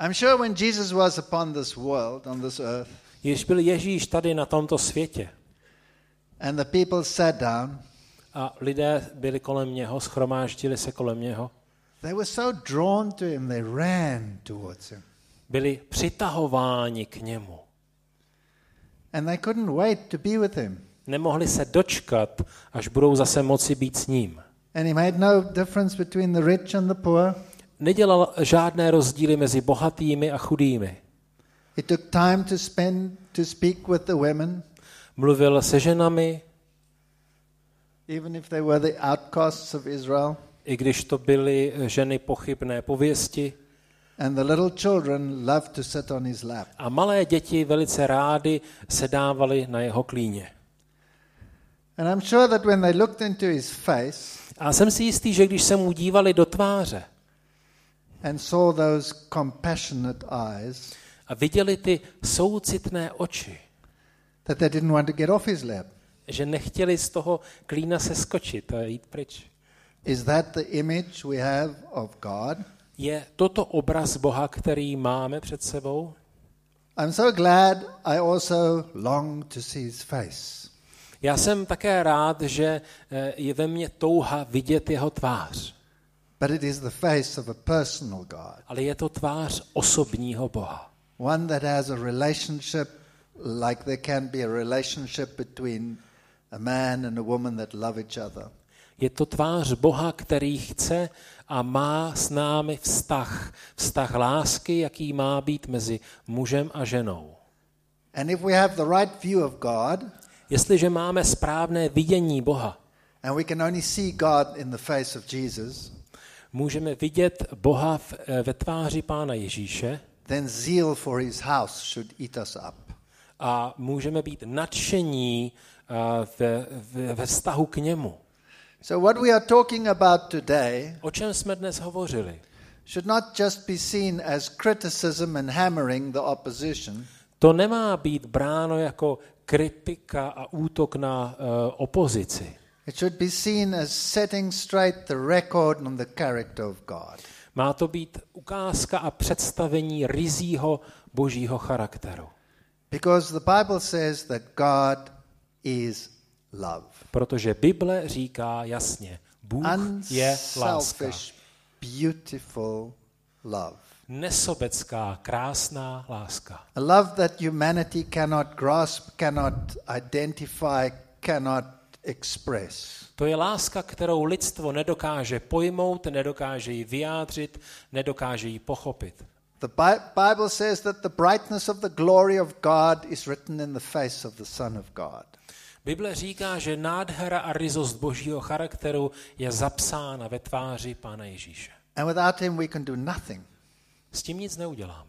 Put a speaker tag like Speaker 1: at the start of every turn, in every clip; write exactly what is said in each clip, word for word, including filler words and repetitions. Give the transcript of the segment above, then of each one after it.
Speaker 1: I'm sure when Jesus was upon this world, on this earth,
Speaker 2: Když byl Ježíš tady na tomto světě
Speaker 1: and the people sat down,
Speaker 2: a lidé byli kolem něho, shromáždili se kolem něho,
Speaker 1: they were so drawn to him, they ran towards him.
Speaker 2: byli přitahováni k němu.
Speaker 1: And they couldn't wait to be with him.
Speaker 2: Nemohli se dočkat, až budou zase moci být s ním.
Speaker 1: And he made no difference between the rich and the poor.
Speaker 2: Nedělal žádné rozdíly mezi bohatými a chudými.
Speaker 1: He took time to spend to speak with the women,
Speaker 2: Mluvil se ženami,
Speaker 1: even if they were the outcasts of Israel.
Speaker 2: i když to byly ženy pochybné pověsti.
Speaker 1: And the little children loved to sit on his lap.
Speaker 2: A malé děti velice rády sedávaly na jeho klíně.
Speaker 1: And I'm sure that when they looked into his face
Speaker 2: A jsem si jistý, že když se mu dívali do tváře
Speaker 1: and saw those compassionate eyes,
Speaker 2: a viděli ty soucitné oči,
Speaker 1: that they didn't want to get off his lap.
Speaker 2: že nechtěli z toho klína se skočit a jít pryč.
Speaker 1: Is that the image we have of God?
Speaker 2: Je toto obraz Boha, který máme před sebou?
Speaker 1: I'm so glad I also long to see his face.
Speaker 2: Já jsem také rád, že je ve mně touha vidět jeho tvář.
Speaker 1: But it is the face of a personal God.
Speaker 2: Ale je to tvář osobního Boha.
Speaker 1: One that has a relationship like there can be a relationship between a man and a woman that love each other.
Speaker 2: Je to tvář Boha, který chce a má s námi vztah. Vztah lásky, jaký má být mezi mužem a ženou.
Speaker 1: And if we have the right view of God,
Speaker 2: Jestliže máme správné vidění Boha,
Speaker 1: and we can only see God in the face of Jesus,
Speaker 2: můžeme vidět Boha v, ve tváři Pána Ježíše,
Speaker 1: then zeal for his house should eat us up.
Speaker 2: a můžeme být nadšení ve, ve, ve vztahu k němu.
Speaker 1: So what we are talking about today
Speaker 2: O čem jsme dnes hovořili?
Speaker 1: should not just be seen as criticism and hammering the opposition,
Speaker 2: To nemá být bráno jako kritika a útok na uh, opozici.
Speaker 1: it should be seen as setting straight the record on the character of God.
Speaker 2: Má to být ukázka a představení ryzího božího charakteru.
Speaker 1: Because the Bible says that God is love.
Speaker 2: Protože Bible říká jasně, Bůh je láska.
Speaker 1: Unselfish, beautiful love.
Speaker 2: Nesobecká, krásná láska.
Speaker 1: A love that humanity cannot grasp, cannot identify, cannot express.
Speaker 2: To je láska, kterou lidstvo nedokáže pojmout, nedokáže ji vyjádřit, nedokáže ji pochopit.
Speaker 1: The Bible says that the brightness of the glory of God is written in the face of the Son of God.
Speaker 2: Bible říká, že nádhera a ryzost božího charakteru je zapsána ve tváři Pána Ježíše.
Speaker 1: And without him we can do nothing.
Speaker 2: S tím nic neuděláme.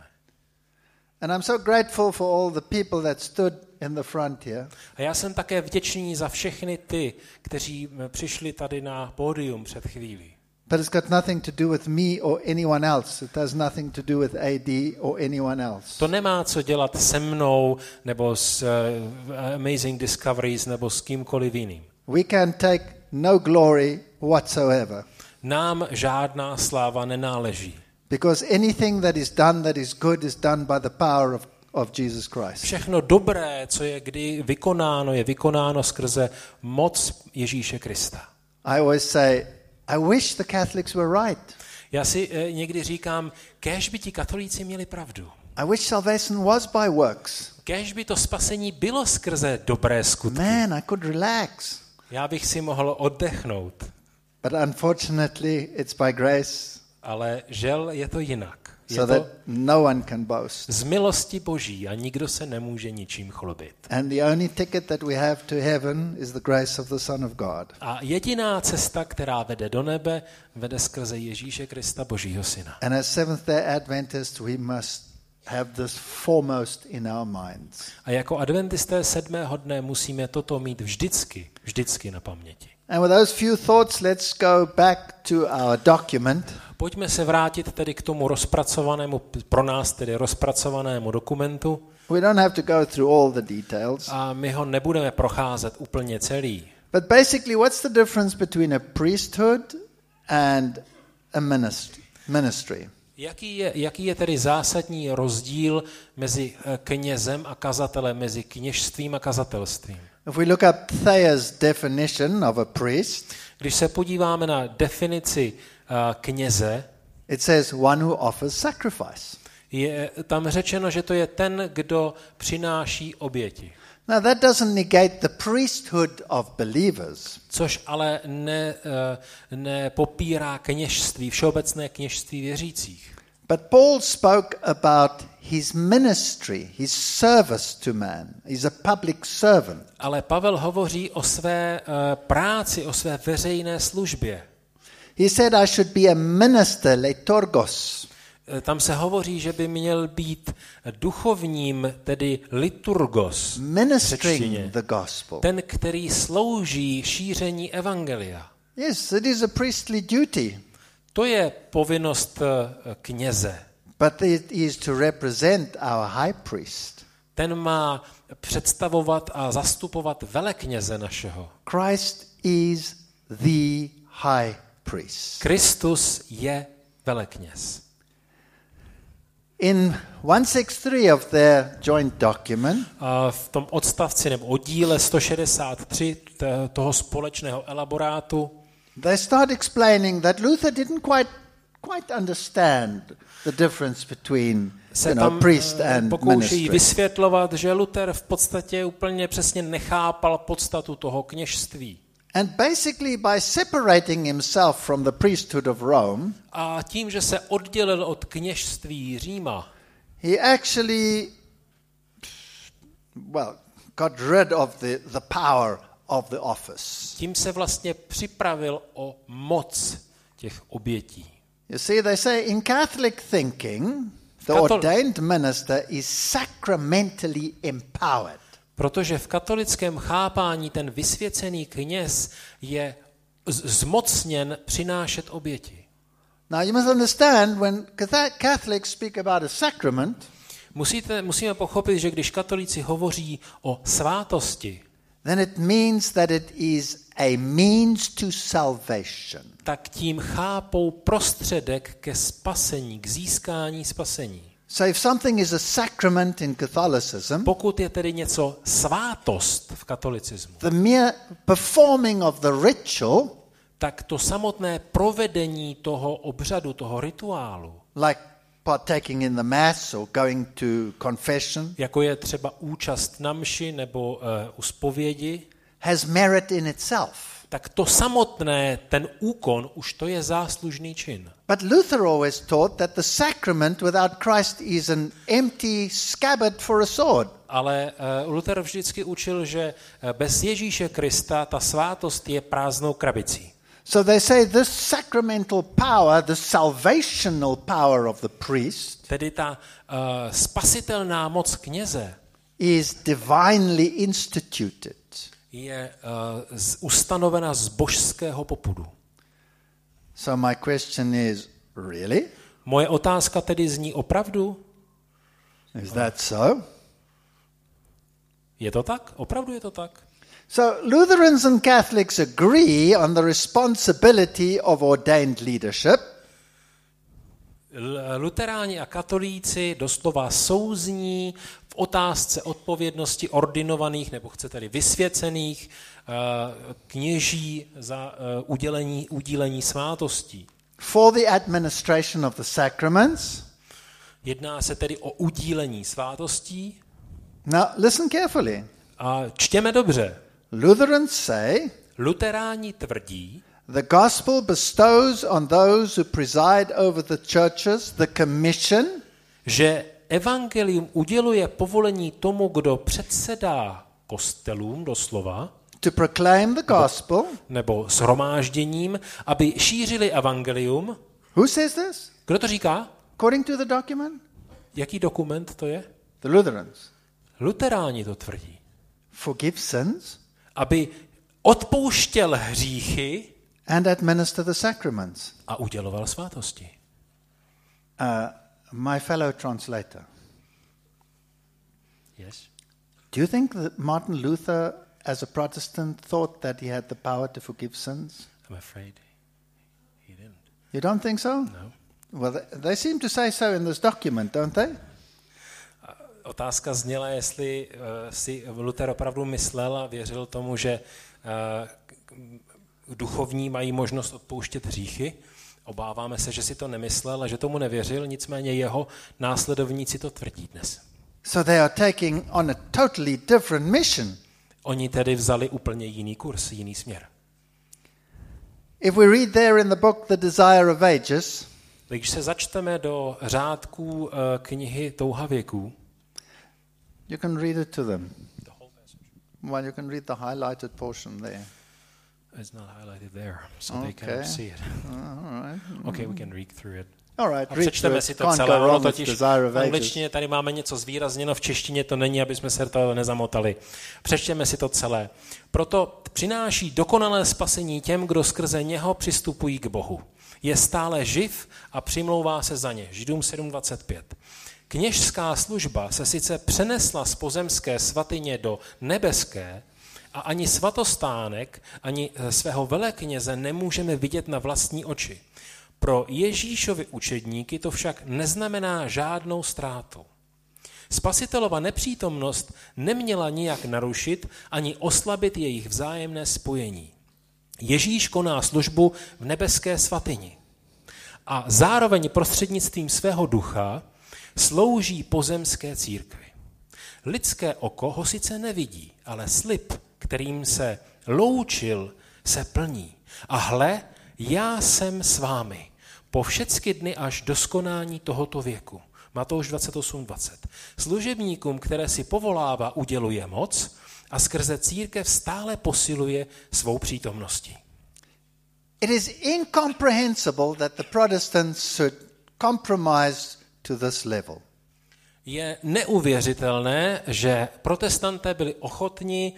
Speaker 1: And I'm so grateful for all the people that stood in the front here.
Speaker 2: A já jsem také vděčný za všechny ty, kteří přišli tady na pódium před chvílí.
Speaker 1: But it's got nothing to do with me or anyone else. It has nothing to do with A D or anyone else.
Speaker 2: To nemá co dělat se mnou, nebo s uh, Amazing Discoveries, nebo s kýmkoliv jiným.
Speaker 1: We can take no glory whatsoever.
Speaker 2: Nám žádná sláva nenáleží.
Speaker 1: Because anything that is done that is good is done by the power of, of Jesus Christ.
Speaker 2: Všechno dobré, co je kdy vykonáno, je vykonáno skrze moc Ježíše Krista.
Speaker 1: I always say, I wish the Catholics were right.
Speaker 2: Já si eh, někdy říkám, kéž by ti katolíci měli pravdu.
Speaker 1: I wish salvation was by works.
Speaker 2: Kéž by to spasení bylo skrze dobré skutky.
Speaker 1: Man, I could relax.
Speaker 2: Já bych si mohl oddechnout.
Speaker 1: But unfortunately, it's by grace.
Speaker 2: Ale žel je to jinak. Je
Speaker 1: So
Speaker 2: to
Speaker 1: that no one can boast.
Speaker 2: z milosti Boží a nikdo se nemůže ničím chlubit.
Speaker 1: And the only ticket that we have to heaven is the grace of the Son of God.
Speaker 2: A jediná cesta, která vede do nebe, vede skrze Ježíše Krista, Božího syna.
Speaker 1: And as Seventh-day Adventists, we must have this foremost in our minds.
Speaker 2: A jako adventisté sedmého dne musíme toto mít vždycky, vždycky na paměti.
Speaker 1: And with those few thoughts, let's go back to our document.
Speaker 2: Pojďme se vrátit tedy k tomu rozpracovanému, pro nás tedy rozpracovanému dokumentu.
Speaker 1: We don't have to go through all the details.
Speaker 2: A my ho nebudeme procházet úplně celý.
Speaker 1: But basically, what's the difference between a priesthood and a ministry? ministry?
Speaker 2: Jaký je, jaký je tedy zásadní rozdíl mezi knězem a kazatelem, mezi kněžstvím a kazatelstvím?
Speaker 1: If we look up Thayer's definition of a priest,
Speaker 2: Když se podíváme na definici uh, kněze,
Speaker 1: it says one who offers sacrifice.
Speaker 2: je tam řečeno, že to je ten, kdo přináší oběti.
Speaker 1: Now that doesn't negate the priesthood of believers.
Speaker 2: Což ale ne, uh, nepopírá kněžství, všeobecné kněžství věřících.
Speaker 1: But Paul spoke about his ministry, his service to man. He's a public servant.
Speaker 2: Ale Pavel hovoří o své uh, práci, o své veřejné službě.
Speaker 1: He said, I should be a minister, liturgos.
Speaker 2: Tam se hovoří, že by měl být duchovním, tedy liturgos,
Speaker 1: Ministering the gospel.
Speaker 2: ten, který slouží šíření evangelia.
Speaker 1: Yes, it is a priestly duty.
Speaker 2: To je povinnost kněze.
Speaker 1: But it is to represent our high priest.
Speaker 2: Ten má představovat a zastupovat velekněze našeho.
Speaker 1: Christ is the high priest.
Speaker 2: Kristus je velekněz.
Speaker 1: In one sixty-three of their joint document,
Speaker 2: A v tom odstavci nebo oddíle sto šedesát tři toho společného elaborátu
Speaker 1: they start explaining that Luther didn't quite quite understand the difference between
Speaker 2: se
Speaker 1: you know,
Speaker 2: tam
Speaker 1: priest and
Speaker 2: pokoušejí
Speaker 1: ministry.
Speaker 2: vysvětlovat, že Luther v podstatě úplně přesně nechápal podstatu toho kněžství.
Speaker 1: And basically by separating himself from the priesthood of Rome,
Speaker 2: A tím, že se oddělil od kněžství Říma,
Speaker 1: he actually well got rid of the, the power of the office.
Speaker 2: tím se vlastně připravil o moc těch obětí.
Speaker 1: You see, they say in Catholic thinking, the
Speaker 2: Katol-
Speaker 1: ordained minister is sacramentally empowered.
Speaker 2: Protože v katolickém chápání ten vysvěcený kněz je z- zmocněn přinášet oběti.
Speaker 1: Now you must understand, when Catholics speak about a sacrament,
Speaker 2: Musíte, musíme pochopit, že když katolíci hovoří o svátosti,
Speaker 1: then it means that it is a means to salvation.
Speaker 2: tak tím chápou prostředek ke spasení, k získání spasení.
Speaker 1: So if something is a sacrament in Catholicism,
Speaker 2: Pokud je tedy něco svátost v katolicismu,
Speaker 1: the mere performing of the ritual,
Speaker 2: tak to samotné provedení toho obřadu, toho rituálu,
Speaker 1: like partaking in the mass or going to confession,
Speaker 2: jako je třeba účast na mši nebo uh, u zpovědi,
Speaker 1: has merit in itself.
Speaker 2: tak to samotné, ten úkon, už to je záslužný čin.
Speaker 1: But Luther always taught that the sacrament without Christ is an empty scabbard for a sword.
Speaker 2: Ale uh, Luther vždycky učil, že uh, bez Ježíše Krista ta svátost je prázdnou krabicí.
Speaker 1: So they say this sacramental power, the salvational power of the priest,
Speaker 2: Tedy ta uh, spasitelná moc kněze
Speaker 1: is divinely instituted.
Speaker 2: je uh, z, ustanovena z božského popudu.
Speaker 1: So my question is, really?
Speaker 2: Moje otázka tedy zní opravdu?
Speaker 1: Is that so?
Speaker 2: Je to tak? Opravdu je to tak?
Speaker 1: So Lutherans and Catholics agree on the responsibility of ordained leadership,
Speaker 2: L- Luteráni a katolíci doslova souzní v otázce odpovědnosti ordinovaných, nebo chcete-li vysvěcených uh, kněží za uh, udělení, udílení svátostí.
Speaker 1: for the administration of the sacraments.
Speaker 2: Jedná se tedy o udílení svátostí.
Speaker 1: Now listen carefully.
Speaker 2: A čtěme dobře.
Speaker 1: Lutherans say
Speaker 2: Luteráni tvrdí,
Speaker 1: the gospel bestows on those who preside over the churches the commission
Speaker 2: že evangelium uděluje povolení tomu, kdo předsedá kostelům doslova,
Speaker 1: to proclaim the gospel.
Speaker 2: nebo shromážděním, aby šířili evangelium.
Speaker 1: Who says this?
Speaker 2: Kdo to říká?
Speaker 1: According to the document?
Speaker 2: Jaký dokument to je?
Speaker 1: The Lutherans.
Speaker 2: Luteráni to tvrdí.
Speaker 1: Forgive sins
Speaker 2: Aby odpouštěl hříchy
Speaker 1: and administer the sacraments.
Speaker 2: a uděloval svátosti.
Speaker 1: Uh, my fellow translator,
Speaker 2: Yes.
Speaker 1: do you think that Martin Luther, as a Protestant, thought that he had the power to forgive sins?
Speaker 2: I'm afraid he didn't.
Speaker 1: You don't think so?
Speaker 2: No.
Speaker 1: Well, they seem to say so in this document, don't they?
Speaker 2: Otázka zněla, jestli uh, si Luther opravdu myslel a věřil tomu, že uh, duchovní mají možnost odpouštět hříchy. Obáváme se, že si to nemyslel a že tomu nevěřil, nicméně jeho následovníci to tvrdí dnes.
Speaker 1: So they are taking on a totally different mission.
Speaker 2: Oni tedy vzali úplně jiný kurz, jiný směr.
Speaker 1: If we read there in the book The Desire of Ages,
Speaker 2: když se začteme do řádků uh, knihy Touha věků,
Speaker 1: you can read it to them. Well, you can read the highlighted portion there.
Speaker 2: It's not highlighted there, so they
Speaker 1: Okay.
Speaker 2: can't see it.
Speaker 1: All right.
Speaker 2: Okay, we can read through it.
Speaker 1: All right,
Speaker 2: A
Speaker 1: read through
Speaker 2: přečteme
Speaker 1: it.
Speaker 2: si to
Speaker 1: Can't
Speaker 2: celé.
Speaker 1: go
Speaker 2: Ono
Speaker 1: wrong with
Speaker 2: totiž
Speaker 1: Desire of
Speaker 2: v
Speaker 1: Ages.
Speaker 2: angličtině tady máme něco zvýrazněno, v češtině to není, aby jsme se to nezamotali. Přečtěme si to celé. Proto přináší dokonalé spasení těm, kdo skrze něho přistupují k Bohu. Je stále živ a přimlouvá se za ně. Židům sedm dvacet pět. Kněžská služba se sice přenesla z pozemské svatyně do nebeské, a ani svatostánek, ani svého velekněze nemůžeme vidět na vlastní oči. Pro Ježíšovi učedníky to však neznamená žádnou ztrátu. Spasitelova nepřítomnost neměla nijak narušit ani oslabit jejich vzájemné spojení. Ježíš koná službu v nebeské svatyni a zároveň prostřednictvím svého ducha slouží pozemské církvi. Lidské oko ho sice nevidí, ale slib, kterým se loučil, se plní. A hle, já jsem s vámi po všechny dny až do skonání tohoto věku. Matouš dvacet osm dvacet. Služebníkům, které si povolává, uděluje moc a skrze církev stále posiluje svou přítomností.
Speaker 1: It is incomprehensible that the Protestants should compromise to this level.
Speaker 2: Je neuvěřitelné, že protestanté byli ochotni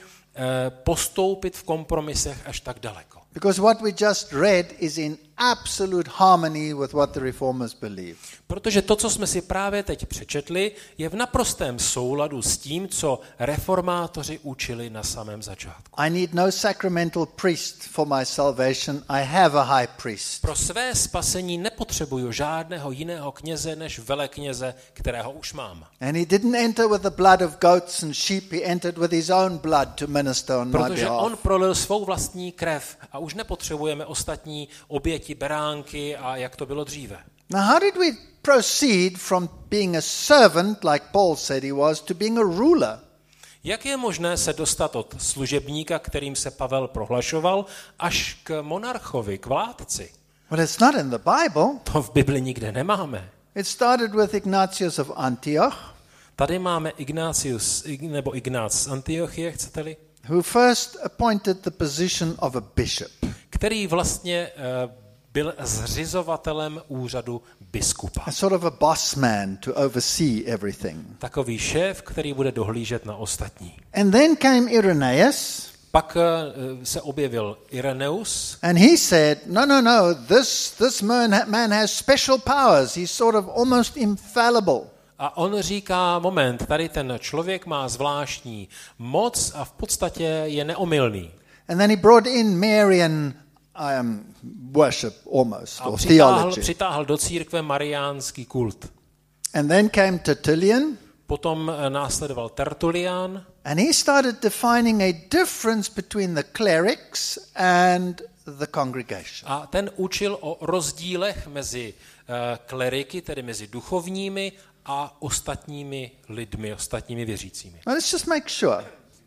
Speaker 2: postoupit v kompromisech až tak daleko.
Speaker 1: Because what we just read is in absolute harmony with what the reformers believe.
Speaker 2: Protože to, co jsme si právě teď přečetli, je v naprostém souladu s tím, co reformátoři učili na samém začátku.
Speaker 1: I need no sacramental priest for my salvation. I have a high priest.
Speaker 2: Pro své spasení nepotřebuju žádného jiného kněze než velekněze, kterého už mám.
Speaker 1: And he didn't enter with the blood of goats and sheep. He entered with his own blood to minister on my
Speaker 2: Protože
Speaker 1: behalf.
Speaker 2: on prolil svou vlastní krev a už nepotřebujeme ostatní oběti, beránky a jak to bylo dříve.
Speaker 1: Now, how did we proceed from being a servant, like Paul said he was, to being a ruler?
Speaker 2: Jak je možné se dostat od služebníka, kterým se Pavel prohlašoval, až k monarchovi, k vládci?
Speaker 1: Well, it's not in the Bible.
Speaker 2: To v Bibli nikde nemáme.
Speaker 1: It started with Ignatius of Antioch,
Speaker 2: Tady máme Ignatius, nebo Ignác z Antiochie, chcete-li?
Speaker 1: who first appointed the position of a bishop.
Speaker 2: Který vlastně uh, byl zřizovatelem úřadu biskupa.
Speaker 1: A sort of a boss man to oversee everything.
Speaker 2: Takový šéf, který bude dohlížet na ostatní.
Speaker 1: And then came Irenaeus,
Speaker 2: Pak uh, se objevil Ireneus
Speaker 1: and he said, no, no, no, this, this man, man has special powers. He's sort of almost infallible.
Speaker 2: a on říká, moment, tady ten člověk má zvláštní moc a v podstatě je neomylný.
Speaker 1: And then he brought in Marian um, worship almost,
Speaker 2: A
Speaker 1: or
Speaker 2: přitáhl,
Speaker 1: theology.
Speaker 2: přitáhl do církve mariánský kult.
Speaker 1: And then came Tertullian,
Speaker 2: Potom následoval Tertulian
Speaker 1: and he started defining a difference between the clerics and the congregation.
Speaker 2: a ten učil o rozdílech mezi uh, kleriky, tedy mezi duchovními a ostatními lidmi, ostatními věřícími.
Speaker 1: Now let's just make sure.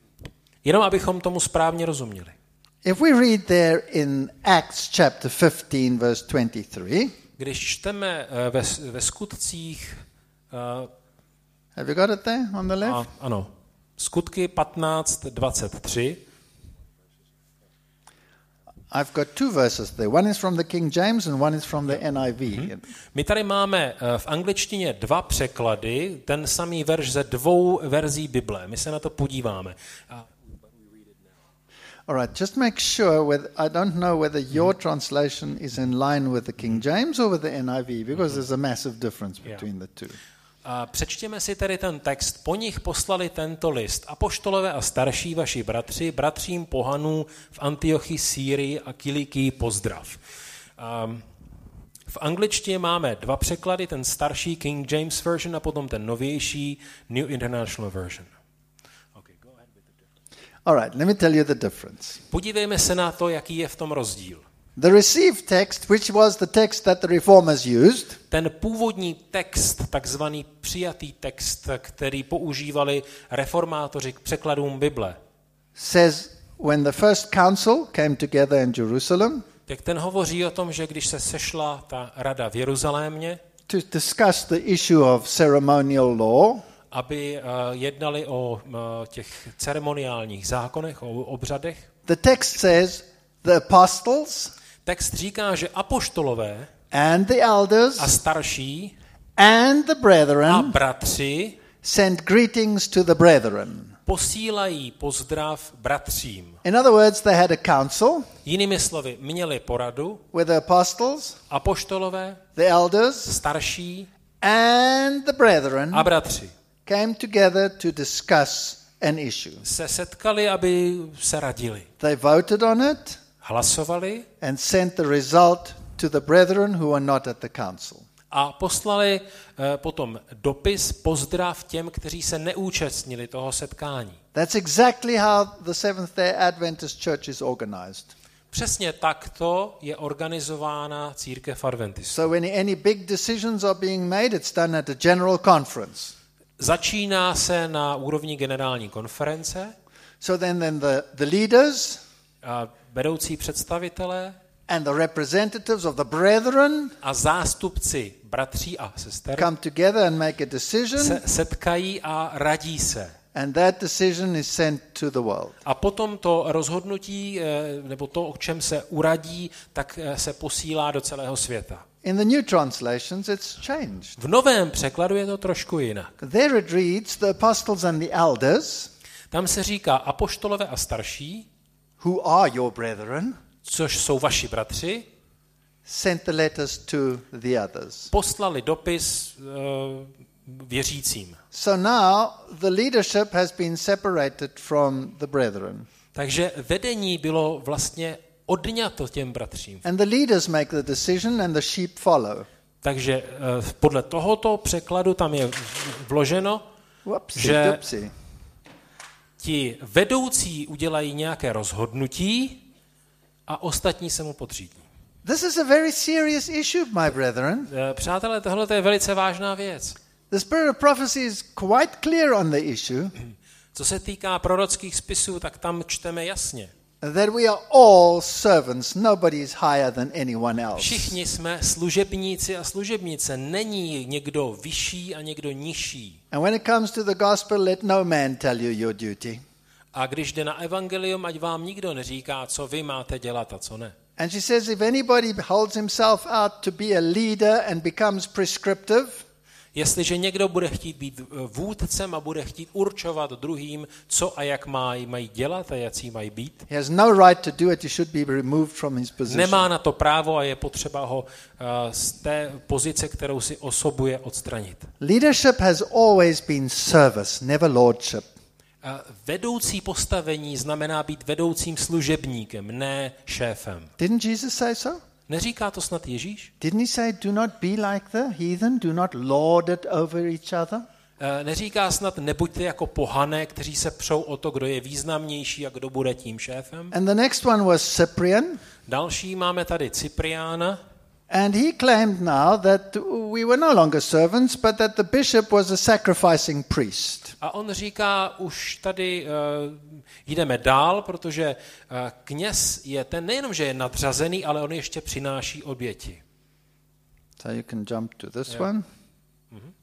Speaker 2: Jenom abychom tomu správně rozuměli.
Speaker 1: If we read there in Acts chapter fifteen, verse twenty-three,
Speaker 2: Když čteme uh, ve, ve skutcích, uh,
Speaker 1: have you got it there on the left?
Speaker 2: a, ano, skutky patnáct dvacet tři,
Speaker 1: I've got two verses there. One is from the King James and one is from the N I V.
Speaker 2: my tady máme uh, v angličtině dva překlady, ten samý verš ze dvou verzí Bible. My se na to podíváme. A
Speaker 1: All right, just make sure whether, I don't know whether your translation is in line with the King James or with the N I V, because there's a massive difference between the two.
Speaker 2: A přečtěme si tedy ten text. Po nich poslali tento list. Apoštolové a starší vaši bratři, bratřím pohanů v Antiochii, Sýrii a Kilikii pozdrav. Um, V angličtině máme dva překlady, ten starší King James version a potom ten novější New International version. Okay, go ahead with the difference.
Speaker 1: All right, let me tell you the difference.
Speaker 2: Podívejme se na to, jaký je v tom rozdíl.
Speaker 1: The received text, which was the text that the reformers used,
Speaker 2: Ten původní text, takzvaný přijatý text, který používali reformátoři k překladům Bible,
Speaker 1: says when the first council came together in Jerusalem
Speaker 2: tak ten hovoří o tom, že když se sešla ta rada v Jeruzalémě,
Speaker 1: to discuss the issue of ceremonial law,
Speaker 2: aby uh, jednali o uh, těch ceremoniálních zákonech, o obřadech,
Speaker 1: the text says the apostles
Speaker 2: text říká, že apoštolové
Speaker 1: and the elders
Speaker 2: a starší
Speaker 1: and the
Speaker 2: a
Speaker 1: brethren
Speaker 2: bratři
Speaker 1: sent greetings to the brethren.
Speaker 2: posílají pozdrav bratřím.
Speaker 1: In other words, they had a council
Speaker 2: Jinými slovy, měli poradu
Speaker 1: with the apostles,
Speaker 2: apoštolové,
Speaker 1: the elders,
Speaker 2: starší
Speaker 1: and the brethren
Speaker 2: a bratři.
Speaker 1: came together to discuss an issue.
Speaker 2: Se setkali, aby se radili.
Speaker 1: They voted on it
Speaker 2: Hlasovali
Speaker 1: and sent the result to the brethren who were not at the council.
Speaker 2: a poslali eh, potom dopis, pozdrav těm, kteří se neúčastnili toho setkání.
Speaker 1: That's exactly how the Seventh-day Adventist Church is organized.
Speaker 2: Přesně takto je organizována církev adventistů.
Speaker 1: So when any big decisions are being made, it's done at a general conference.
Speaker 2: Začíná se na úrovni generální konference
Speaker 1: So then, then the, the leaders
Speaker 2: a vedoucí představitelé
Speaker 1: and the representatives of the brethren
Speaker 2: a zástupci bratří a sester
Speaker 1: come together and make a decision,
Speaker 2: se setkají a radí se.
Speaker 1: and that decision is sent to the world.
Speaker 2: A potom to rozhodnutí, nebo to, o čem se uradí, tak se posílá do celého světa.
Speaker 1: In the new translations, it's changed.
Speaker 2: V novém překladu je to trošku jinak.
Speaker 1: There it reads, the apostles and the elders,
Speaker 2: Tam se říká apoštolové a starší,
Speaker 1: who are your brethren,
Speaker 2: což jsou vaši bratři,
Speaker 1: sent the letters to the others.
Speaker 2: poslali dopis uh, věřícím.
Speaker 1: So now the leadership has been separated from the brethren.
Speaker 2: Takže vedení bylo vlastně odňato těm bratřím.
Speaker 1: And the leaders make the decision and the sheep follow.
Speaker 2: Takže uh, podle tohoto překladu tam je vloženo,
Speaker 1: Whoopsie,
Speaker 2: že
Speaker 1: doopsie.
Speaker 2: ti vedoucí udělají nějaké rozhodnutí a ostatní se mu podřídí.
Speaker 1: This is a very serious issue, my brethren.
Speaker 2: Eh, Přátelé, tohle je velice vážná věc.
Speaker 1: The spirit of prophecy is quite clear on the issue
Speaker 2: Co se týká prorockých spisů, tak tam čteme jasně.
Speaker 1: that we are all servants. Nobody is higher than anyone else.
Speaker 2: Všichni jsme služebníci a služebnice. Není někdo vyšší a někdo nižší.
Speaker 1: And when it comes to the gospel, let no man tell you your duty.
Speaker 2: A když jde na evangelium, ať vám nikdo neříká, co vy máte dělat a co ne.
Speaker 1: And she says if anybody holds himself out to be a leader and becomes prescriptive,
Speaker 2: Jestliže někdo bude chtít být vůdcem a bude chtít určovat druhým, co a jak mají, mají dělat a jací mají být,
Speaker 1: he has no right to do it. He should be removed from his position.
Speaker 2: nemá na to právo a je potřeba ho uh, z té pozice, kterou si osobuje, odstranit.
Speaker 1: Leadership has always been service, never lordship.
Speaker 2: Uh, vedoucí postavení znamená být vedoucím služebníkem, ne šéfem.
Speaker 1: Didn't Jesus say so?
Speaker 2: Neříká to snad Ježíš?
Speaker 1: Didn't he say, do not be like the heathen, do not lord it over each other?
Speaker 2: Uh, neříká snad, nebuďte jako pohané, kteří se přou o to, kdo je významnější a kdo bude tím šéfem.
Speaker 1: And the next one was Cyprian.
Speaker 2: Další máme tady Cypriána.
Speaker 1: And he claimed now that we were no longer servants, but that the bishop was a sacrificing priest.
Speaker 2: A on říká, už tady uh, jdeme dál, protože uh, kněz je ten nejenom, že je nadřazený, ale on ještě přináší oběti.
Speaker 1: So you can jump to this
Speaker 2: Yeah.
Speaker 1: one. Mm-hmm.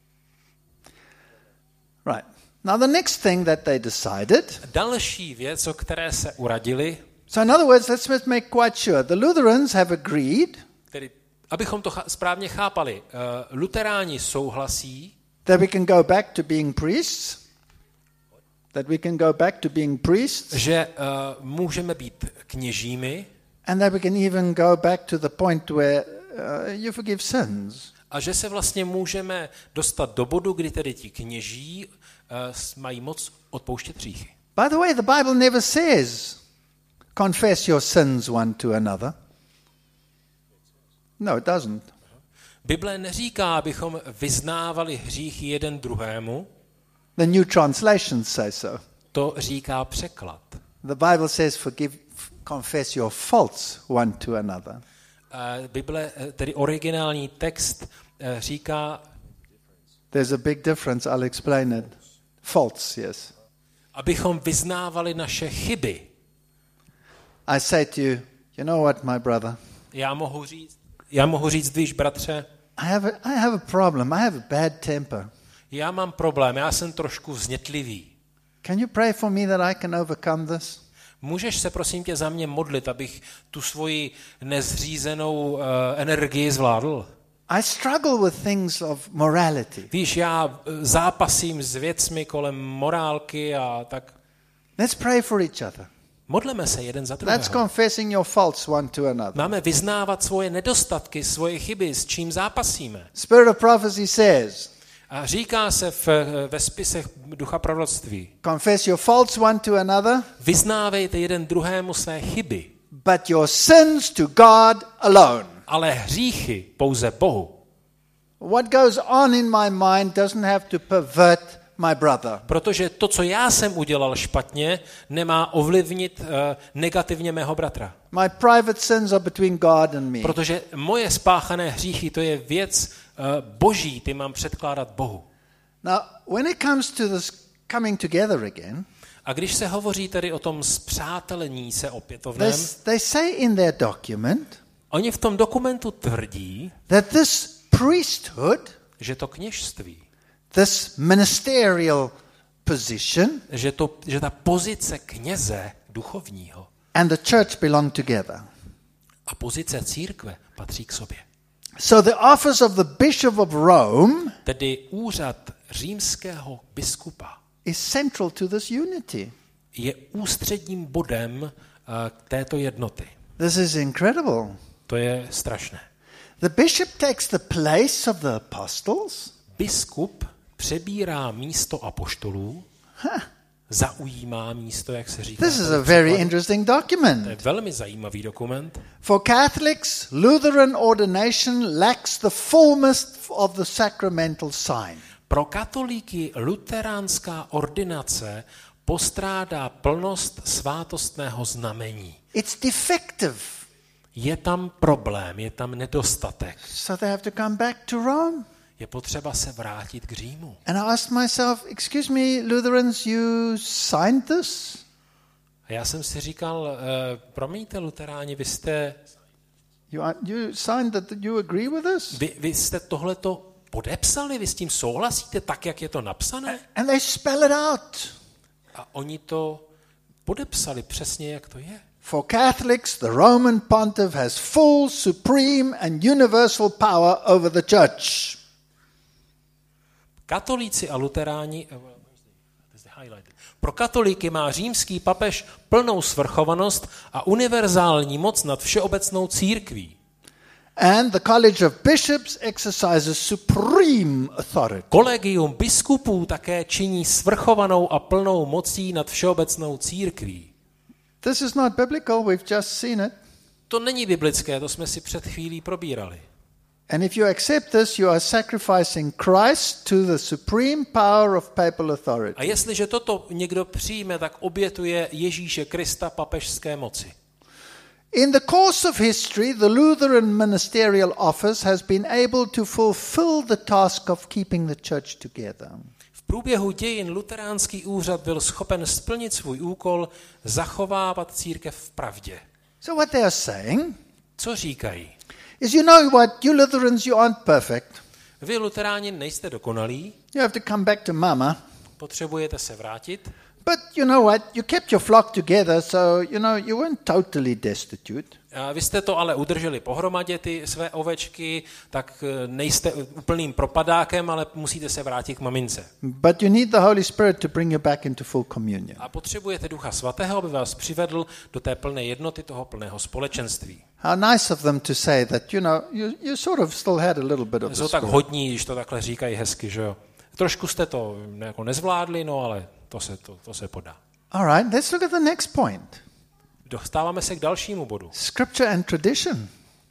Speaker 1: Right. Now the next thing that they decided.
Speaker 2: Další věc, o které se uradili,
Speaker 1: So in other words, let's just make quite sure. The Lutherans have agreed
Speaker 2: tedy abychom to ch- správně chápali, uh, luteráni souhlasí,
Speaker 1: that we can go back to being priests. That we can go back to being priests.
Speaker 2: že uh, můžeme být kněžími
Speaker 1: And that we can even go back to the point where uh, you forgive sins.
Speaker 2: a že se vlastně můžeme dostat do bodu, kdy tedy ti kněží uh, mají moc odpouštět hříchy.
Speaker 1: By the way, the Bible never says, confess your sins one to another. No, it doesn't.
Speaker 2: Bible neříká, abychom vyznávali hříchy jeden druhému.
Speaker 1: The New Translations say so.
Speaker 2: To říká překlad.
Speaker 1: The Bible says forgive, confess your faults one to another.
Speaker 2: Bible, tedy originální text říká,
Speaker 1: there's a big difference, I'll explain it. Faults, yes.
Speaker 2: Abychom vyznávali naše chyby.
Speaker 1: I say to you, you know what, my brother?
Speaker 2: Já mohu říct, já mohu říct, víš, bratře,
Speaker 1: I have a, I have a problem. I have a bad temper.
Speaker 2: Já mám problém, já jsem trošku vznětlivý.
Speaker 1: Can you pray for me that I can overcome this?
Speaker 2: Můžeš se prosím tě za mě modlit, abych tu svoji nezřízenou uh, energii zvládl?
Speaker 1: I struggle with things of morality.
Speaker 2: Víš, já zápasím s věcmi kolem morálky a tak.
Speaker 1: Let's pray for each other.
Speaker 2: Modleme se jeden za druhého.
Speaker 1: That's confessing your faults one to another.
Speaker 2: Máme vyznávat svoje nedostatky, svoje chyby, s čím zápasíme.
Speaker 1: Spirit of prophecy says,
Speaker 2: a říká se v, ve spisech ducha proroctví.
Speaker 1: Confess your faults one to another.
Speaker 2: Vyznávejte jeden druhému své chyby.
Speaker 1: But your sins to God alone.
Speaker 2: Ale hříchy pouze Bohu.
Speaker 1: What goes on in my mind doesn't have to pervert my brother.
Speaker 2: Protože to, co já jsem udělal špatně, nemá ovlivnit uh, negativně mého bratra.
Speaker 1: My private sins are between God and me.
Speaker 2: Protože moje spáchané hříchy, to je věc uh, boží, ty mám předkládat Bohu.
Speaker 1: Now, when it comes to this coming together again,
Speaker 2: a když se hovoří tady o tom spřátelení se opětovném,
Speaker 1: they, they say in their document,
Speaker 2: oni v tom dokumentu tvrdí,
Speaker 1: that this priesthood,
Speaker 2: že to kněžství,
Speaker 1: this ministerial position,
Speaker 2: že, to, že ta pozice kněze duchovního
Speaker 1: and the church belong together.
Speaker 2: A pozice církve patří k sobě.
Speaker 1: So the office of the Bishop of Rome,
Speaker 2: tedy úřad římského biskupa,
Speaker 1: is central to this unity.
Speaker 2: Je ústředním bodem uh, této jednoty.
Speaker 1: This is incredible.
Speaker 2: To je strašné.
Speaker 1: The bishop takes the place of the apostles.
Speaker 2: Biskup přebírá místo apoštolů,
Speaker 1: huh.
Speaker 2: zaujímá místo, jak se říká.
Speaker 1: This is a very interesting document.
Speaker 2: To je velmi zajímavý dokument.
Speaker 1: For Catholics, Lutheran ordination lacks the fullness of the sacramental sign.
Speaker 2: Pro katolíky luteránská ordinace postrádá plnost svátostného znamení.
Speaker 1: It's defective.
Speaker 2: Je tam problém, je tam nedostatek.
Speaker 1: So they have to come back to Rome.
Speaker 2: Je potřeba se vrátit k Římu.
Speaker 1: And I asked myself, excuse me, Lutherans, you signed this?
Speaker 2: A já jsem si říkal, uh, promiňte, luteráni, vy jste...
Speaker 1: You, you signed that you agree with this?
Speaker 2: Vy, vy jste tohleto podepsali, vy s tím souhlasíte tak, jak je to napsané?
Speaker 1: And they spell it out.
Speaker 2: A oni to podepsali přesně, jak to je.
Speaker 1: For Catholics, the Roman pontiff has full, supreme and universal power over the church.
Speaker 2: Katolíci a luteráni, pro katolíky má římský papež plnou svrchovanost a univerzální moc nad všeobecnou církví.
Speaker 1: And the College of Bishops exercises supreme authority.
Speaker 2: Kolegium biskupů také činí svrchovanou a plnou mocí nad všeobecnou církví.
Speaker 1: This is not biblical, we've just seen it.
Speaker 2: To není biblické, to jsme si před chvílí probírali.
Speaker 1: And if you accept this, you are sacrificing Christ to the supreme power of papal authority.
Speaker 2: A jestliže toto někdo přijme, tak obětuje Ježíše Krista papežské moci.
Speaker 1: In the course of history, the Lutheran ministerial office has been able to fulfill the task of keeping the church together.
Speaker 2: V průběhu dějin luteránský úřad byl schopen splnit svůj úkol zachovávat církev v pravdě.
Speaker 1: So what they are saying,
Speaker 2: co říkají?
Speaker 1: Is you know what, you Lutherans, you aren't perfect.
Speaker 2: Vy luteráni nejste dokonalí.
Speaker 1: You have to come back to mama.
Speaker 2: Potřebujete se vrátit.
Speaker 1: But you know what, you kept your flock together, so you know you weren't totally destitute.
Speaker 2: A vy jste to ale udrželi pohromadě, ty své ovečky, tak nejste úplným propadákem, ale musíte se vrátit k mamince.
Speaker 1: But you need the Holy Spirit to bring you back into full communion.
Speaker 2: A potřebujete Ducha Svatého, aby vás přivedl do té plné jednoty, toho plného společenství.
Speaker 1: How nice of them to say that, you know, you, you sort of still had a little bit of the
Speaker 2: Jsou tak
Speaker 1: score.
Speaker 2: hodní, když to takhle říkají hezky, že jo. Trošku jste to jako nezvládli, no ale to se, to, to se podá.
Speaker 1: All right, let's look at the next point.
Speaker 2: Dostáváme se k dalšímu bodu.
Speaker 1: Scripture and tradition.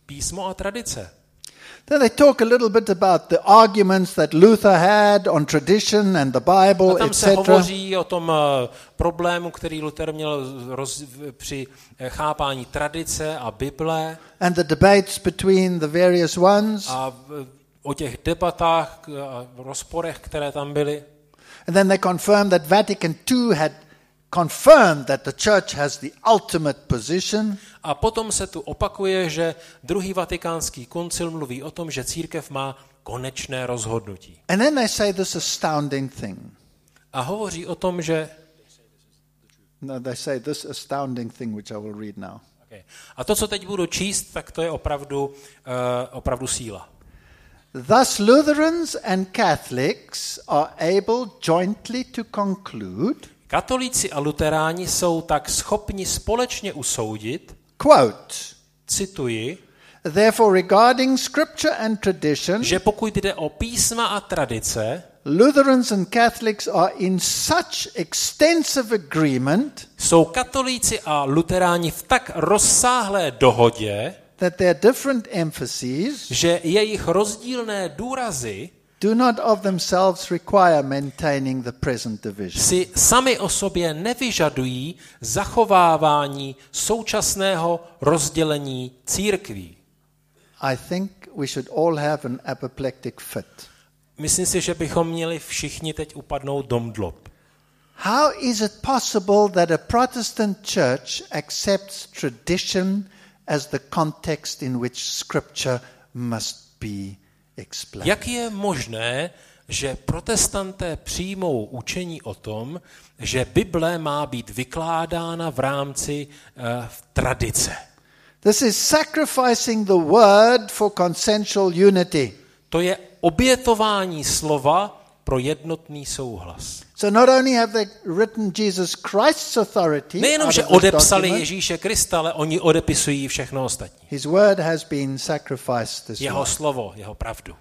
Speaker 2: písmo a tradice.
Speaker 1: Then they talk a little bit about the arguments that Luther had on tradition and the Bible,
Speaker 2: A tam se
Speaker 1: et cetera.
Speaker 2: hovoří o tom uh, problému, který Luther měl roz, v- při eh, chápání tradice a Bible
Speaker 1: And the debates between the various ones.
Speaker 2: a v, o těch debatách a rozporech, které tam byly.
Speaker 1: And then they confirmed that Vatican two had confirmed that the church has the ultimate position.
Speaker 2: A potom se tu opakuje, že druhý vatikánský koncil mluví o tom, že církev má konečné rozhodnutí.
Speaker 1: And then they say this astounding thing.
Speaker 2: A hovoří o tom, že...
Speaker 1: No, they say this astounding thing, which I will read now.
Speaker 2: Okay. A to, co teď budu číst, tak to je opravdu, uh, opravdu síla.
Speaker 1: Thus Lutherans and Catholics are able jointly to conclude,
Speaker 2: Katolíci a luteráni jsou tak schopni společně usoudit,
Speaker 1: quote,
Speaker 2: cituji,
Speaker 1: therefore regarding scripture and tradition,
Speaker 2: že pokud jde o písma a tradice,
Speaker 1: Lutherans and Catholics are in such extensive agreement
Speaker 2: jsou katolíci a luteráni v tak rozsáhlé dohodě,
Speaker 1: that their different emphases
Speaker 2: že jejich rozdílné důrazy
Speaker 1: do not of themselves require maintaining the present division.
Speaker 2: si sami o sobě nevyžadují zachovávání současného rozdělení církví.
Speaker 1: I think we should all have an apoplectic fit.
Speaker 2: Myslím si, že bychom měli všichni teď upadnout do mdlob.
Speaker 1: How is it possible that a Protestant church accepts tradition as the context in which scripture must be explained?
Speaker 2: Jak je možné, že protestanté přijmou učení o tom, že Bible má být vykládána v rámci uh, tradice?
Speaker 1: This is sacrificing the word for consensual unity.
Speaker 2: To je obětování slova pro jednotný souhlas.
Speaker 1: So not only have they written Jesus Christ's authority,
Speaker 2: Nejenom,
Speaker 1: out
Speaker 2: že
Speaker 1: of this
Speaker 2: odepsali
Speaker 1: document,
Speaker 2: Ježíše Krista, ale oni odepisují všechno ostatní.
Speaker 1: his word has been sacrificed as
Speaker 2: Jeho
Speaker 1: well.
Speaker 2: slovo, jeho pravdu.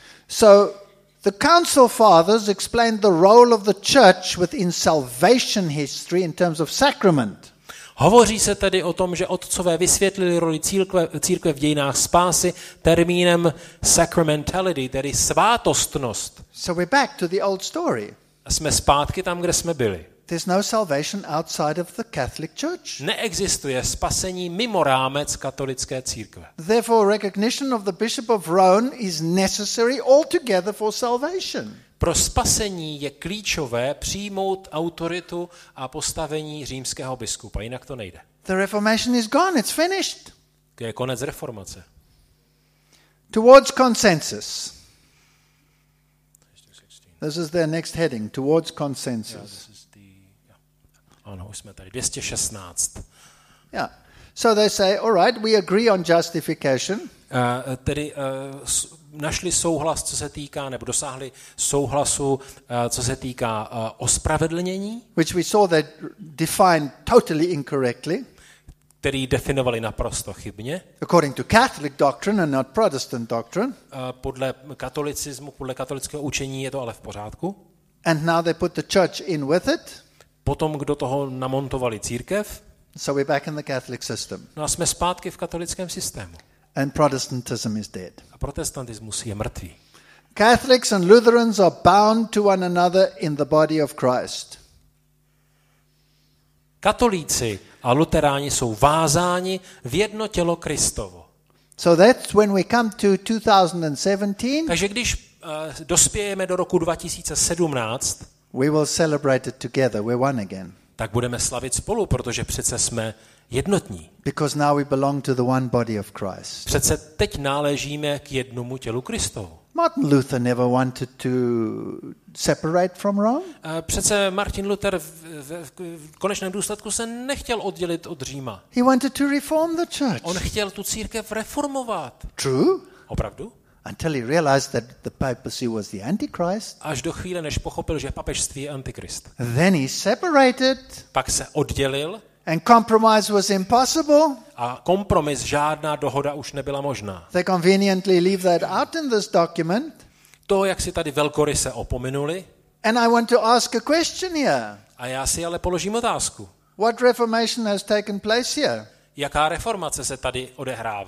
Speaker 1: So the Council Fathers explained the role of the church within salvation history in terms of sacrament.
Speaker 2: Hovoří se tedy o tom, že otcové vysvětlili roli církve, církve v dějinách spásy termínem sacramentality, tedy svátostnost.
Speaker 1: So we're back to the old story.
Speaker 2: A jsme zpátky tam, kde jsme byli.
Speaker 1: There's no salvation outside of the Catholic Church.
Speaker 2: Neexistuje spasení mimo rámec katolické církve.
Speaker 1: Therefore, recognition of the Bishop of Rome is necessary altogether for salvation.
Speaker 2: Pro spasení je klíčové přijmout autoritu a postavení římského biskupa, jinak to nejde.
Speaker 1: The Reformation is gone, it's finished.
Speaker 2: To je konec reformace.
Speaker 1: Towards consensus. This is their next heading, towards consensus.
Speaker 2: Ano, už jsme tady. dvě stě šestnáct.
Speaker 1: Yeah. So they say, all right, we agree on justification.
Speaker 2: Uh, tedy uh, našli souhlas, co se týká, nebo dosáhli souhlasu, uh, co se týká uh, ospravedlnění,
Speaker 1: Which we saw they defined totally incorrectly,
Speaker 2: který definovali naprosto chybně.
Speaker 1: according to Catholic doctrine and not Protestant doctrine.
Speaker 2: Uh, podle katolicismu, podle katolického učení je to ale v pořádku.
Speaker 1: And now they put the church in with it.
Speaker 2: Potom, kdo toho namontovali církev,
Speaker 1: So we're back in the Catholic system.
Speaker 2: no a jsme zpátky v katolickém systému.
Speaker 1: And Protestantism is dead.
Speaker 2: A protestantismus je mrtvý.
Speaker 1: Catholics and Lutherans are bound to one another in the body of Christ.
Speaker 2: Katolíci a luteráni jsou vázáni v jedno tělo Kristovo.
Speaker 1: So that's when we come to two thousand seventeen,
Speaker 2: Takže když uh, dospějeme do roku dva tisíce sedmnáct,
Speaker 1: we will celebrate it together. We're one again.
Speaker 2: tak budeme slavit spolu, protože přece jsme jednotní.
Speaker 1: Because now we belong to the one body of Christ.
Speaker 2: Přece teď náležíme k jednomu tělu Kristovu.
Speaker 1: Martin Luther never wanted to separate from Rome.
Speaker 2: Uh, přece Martin Luther v, v, v konečném důsledku se nechtěl oddělit od Říma.
Speaker 1: He wanted to reform the church.
Speaker 2: On chtěl tu církev reformovat.
Speaker 1: True.
Speaker 2: Opravdu?
Speaker 1: Until he realized that the papacy was the Antichrist.
Speaker 2: Až do chvíle, než pochopil, že papežství je antikrist.
Speaker 1: Then he separated,
Speaker 2: Pak se oddělil
Speaker 1: and compromise was impossible.
Speaker 2: a kompromis, žádná dohoda už nebyla možná.
Speaker 1: They conveniently leave that out in this document.
Speaker 2: To, jak si tady velkoryse opominuli,
Speaker 1: And I want to ask a question here.
Speaker 2: a já si ale položím otázku.
Speaker 1: What reformation has taken place here?
Speaker 2: Jaká reformace se tady odehrává?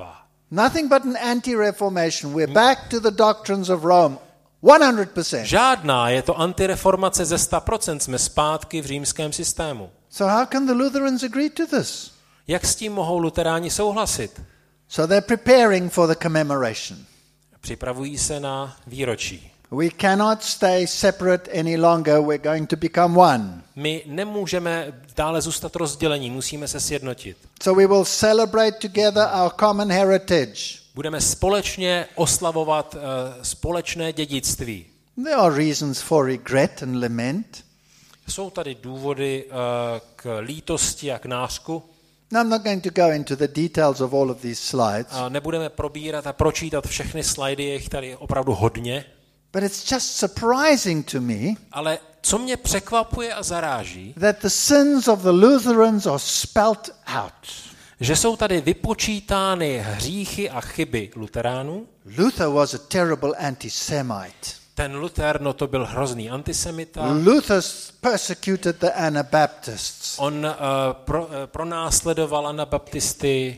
Speaker 1: Nothing but an anti-reformation. We're back to the doctrines of Rome. one hundred percent.
Speaker 2: Žádná, je to antireformace ze sto procent, jsme zpátky v římském systému.
Speaker 1: So how can the Lutherans agree to this?
Speaker 2: Jak s tím mohou luteráni souhlasit?
Speaker 1: So they're preparing for the commemoration.
Speaker 2: Připravují se na výročí.
Speaker 1: We cannot stay separate any longer. We're going to become one.
Speaker 2: My nemůžeme dále zůstat rozdělení, musíme se sjednotit.
Speaker 1: So we will celebrate together our common heritage.
Speaker 2: Budeme společně oslavovat uh, společné dědictví.
Speaker 1: There are reasons for regret and lament.
Speaker 2: Jsou tady důvody uh, k lítosti a k nářku.
Speaker 1: Now, I'm not going to go into the details of all of these slides.
Speaker 2: A nebudeme probírat a pročítat všechny slajdy, je jich tady opravdu hodně.
Speaker 1: But it's just surprising to me
Speaker 2: Ale co mě překvapuje a zaráží,
Speaker 1: that the sins of the Lutherans are spelt out.
Speaker 2: že jsou tady vypočítány hříchy a chyby luteránů.
Speaker 1: Luther was a terrible anti-Semite.
Speaker 2: Ten Luther, no to byl hrozný antisemita.
Speaker 1: Luther persecuted the Anabaptists.
Speaker 2: On uh, pro, uh, pronásledoval anabaptisty.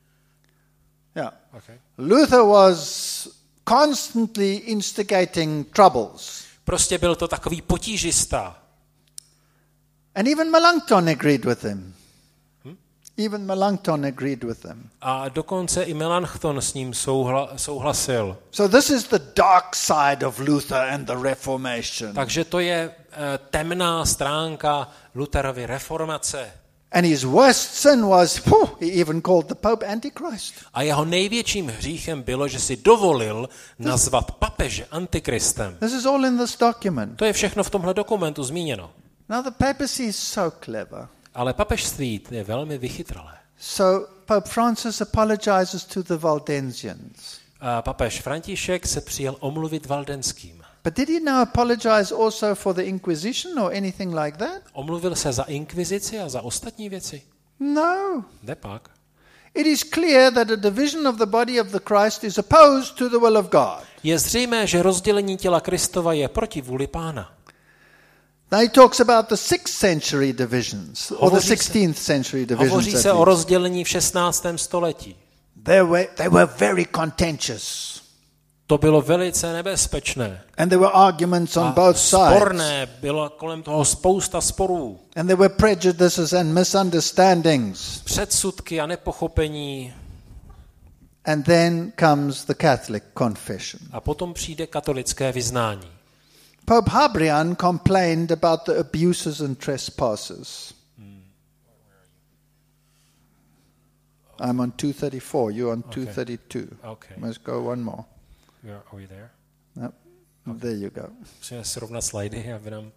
Speaker 1: Yeah.
Speaker 2: Okay.
Speaker 1: Luther was constantly instigating troubles.
Speaker 2: Prostě byl to takový potížista.
Speaker 1: And even Melanchthon agreed with him. Hmm? Even Melanchthon agreed with him.
Speaker 2: A dokonce i Melanchthon s ním souhla, souhlasil.
Speaker 1: So this is the dark side of Luther and the Reformation.
Speaker 2: Takže to je uh, temná stránka Lutherovy reformace.
Speaker 1: And his worst sin was, whew, he even called the Pope Antichrist.
Speaker 2: A jeho největším hříchem bylo, že si dovolil nazvat papeže antikristem.
Speaker 1: This is all in this document.
Speaker 2: To je všechno v tomhle dokumentu zmíněno.
Speaker 1: Now the papacy is so clever.
Speaker 2: Ale papežství je velmi vychytralé.
Speaker 1: So Pope Francis apologizes to the Waldensians.
Speaker 2: A papež František se přijel omluvit valdenským.
Speaker 1: But did he now apologize also for the Inquisition or anything like that?
Speaker 2: Omluvil se za inkvizici a za ostatní věci?
Speaker 1: No.
Speaker 2: Jde pak.
Speaker 1: It is clear that a division of the body of the Christ is opposed to the will of God.
Speaker 2: Je zřejmé, že rozdělení těla Kristova je proti vůli Pána.
Speaker 1: Now he talks about the sixth century divisions, or the sixteenth century divisions.
Speaker 2: Hovoří se o rozdělení v šestnáctém století.
Speaker 1: They were, they were very contentious.
Speaker 2: To bylo velice nebezpečné.
Speaker 1: And there were arguments on both sides.
Speaker 2: Sporné, bylo kolem toho spousta sporů.
Speaker 1: And there were prejudices and misunderstandings.
Speaker 2: Předsudky a nepochopení.
Speaker 1: And then comes the Catholic confession.
Speaker 2: A potom přijde katolické vyznání.
Speaker 1: Pope Hadrian complained about the abuses and trespasses. Hmm. I'm on two thirty-four, you're on two thirty-two.
Speaker 2: Okay.
Speaker 1: Let's go one more.
Speaker 2: Are we there?
Speaker 1: No. Okay. There you go.
Speaker 2: Musíme srovnat slidy, aby nám...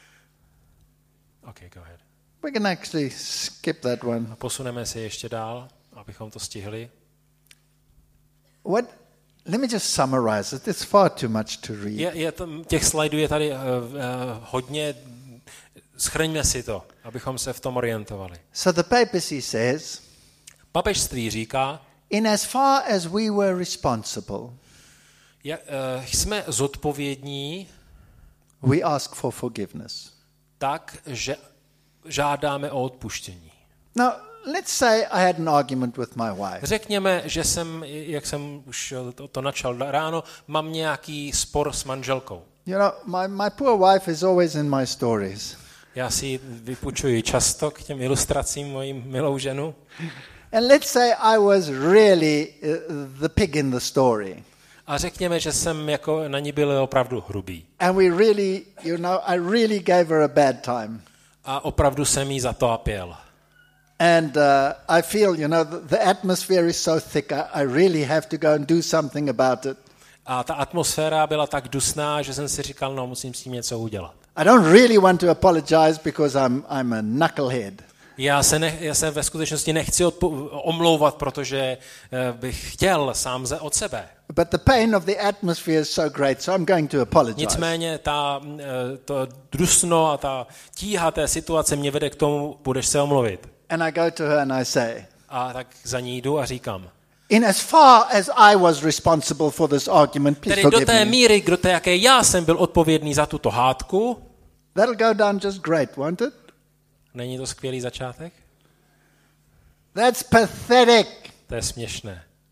Speaker 2: Okay, go ahead.
Speaker 1: We can actually skip that one.
Speaker 2: A posuneme se ještě dál, abychom to stihli.
Speaker 1: What? Let me just summarize it. It's far too much to read.
Speaker 2: Je, je to, těch slajdů je tady uh, uh, hodně. Shrňme si to, abychom se v tom orientovali.
Speaker 1: So the papacy says,
Speaker 2: papežství říká,
Speaker 1: in as far as we were responsible,
Speaker 2: jak, uh, jsme zodpovědní,
Speaker 1: we ask for forgiveness.
Speaker 2: Tak, že žádáme o odpuštění.
Speaker 1: Now, let's say I had an argument with my wife.
Speaker 2: Řekněme, že jsem, jak jsem už to, to načal ráno, mám nějaký spor s manželkou.
Speaker 1: You know, my, my poor wife is always in my stories.
Speaker 2: Já si ji vypůjčuji často k těm ilustracím mojím milou ženu.
Speaker 1: And let's say I was really uh, the pig in the story.
Speaker 2: A řekněme, že jsem jako na ní byl opravdu hrubý.
Speaker 1: And we really, you know, I really gave her a bad time.
Speaker 2: A opravdu jsem jí za to apěl.
Speaker 1: And uh, I feel, you know, the, the atmosphere is so thick, I, I really have to go and do something about it.
Speaker 2: A ta atmosféra byla tak dusná, že jsem si říkal, no, musím s tím něco udělat.
Speaker 1: I don't really want to apologize because I'm, I'm a knucklehead.
Speaker 2: Já se, ne, já se ve skutečnosti nechci odpo- omlouvat, protože uh, bych chtěl sám ze, od sebe.
Speaker 1: But the pain of the atmosphere is so great, so I'm going to apologize.
Speaker 2: Nicméně ta, uh, to dusno a ta tíha té situace mě vede k tomu, budeš se omluvit.
Speaker 1: And I go to her and I say,
Speaker 2: a tak za ní jdu a říkám,
Speaker 1: in as far as I was responsible for this argument, please
Speaker 2: tedy
Speaker 1: forgive
Speaker 2: do té
Speaker 1: me.
Speaker 2: míry, do té, jaké já jsem byl odpovědný za tuto hádku,
Speaker 1: that'll go down just great, won't it?
Speaker 2: Není to skvělý začátek?
Speaker 1: That's pathetic.
Speaker 2: To je směšné.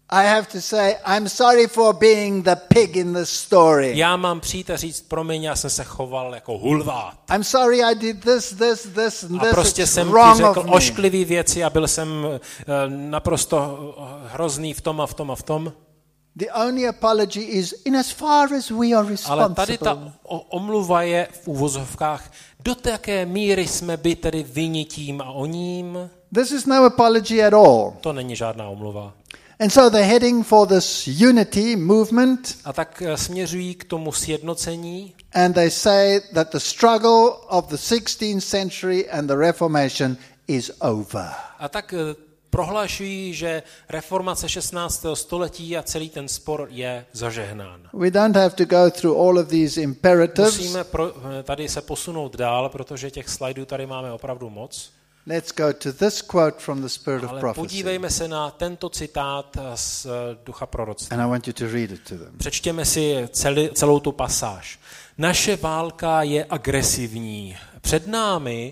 Speaker 1: I have to say, I'm sorry for being the pig in the story.
Speaker 2: Já mám přijít a říct, promiň, já jsem se choval jako hulvát.
Speaker 1: I'm sorry I did this, this, this, and
Speaker 2: A
Speaker 1: this.
Speaker 2: prostě
Speaker 1: It's
Speaker 2: jsem ti
Speaker 1: wrong
Speaker 2: řekl
Speaker 1: of me.
Speaker 2: ošklivý věci a byl jsem uh, naprosto hrozný v tom a v tom a v tom.
Speaker 1: The only apology is in as far as we are
Speaker 2: Ale tady ta
Speaker 1: responsible.
Speaker 2: o- omluva je v uvozovkách, do té míry jsme by tedy vyni tím a oním.
Speaker 1: This is no apology at all.
Speaker 2: To není žádná omluva.
Speaker 1: And so they're heading for this unity movement,
Speaker 2: A tak eh, směřují k tomu sjednocení
Speaker 1: and they say that the struggle of the sixteenth century and the Reformation is over.
Speaker 2: a tak eh, prohlašují, že reformace šestnáctého století a celý ten spor je zažehnán.
Speaker 1: We don't have to go through all of these imperatives.
Speaker 2: Musíme pro, eh, tady se posunout dál, protože těch slajdů tady máme opravdu moc.
Speaker 1: Let's go to this quote from the Spirit of
Speaker 2: Ale
Speaker 1: Prophecy.
Speaker 2: podívejme se na tento citát z eh, ducha proroctví.
Speaker 1: And I want you to read it to them.
Speaker 2: Přečtěme si celý, celou tu pasáž. Naše válka je agresivní. Před námi,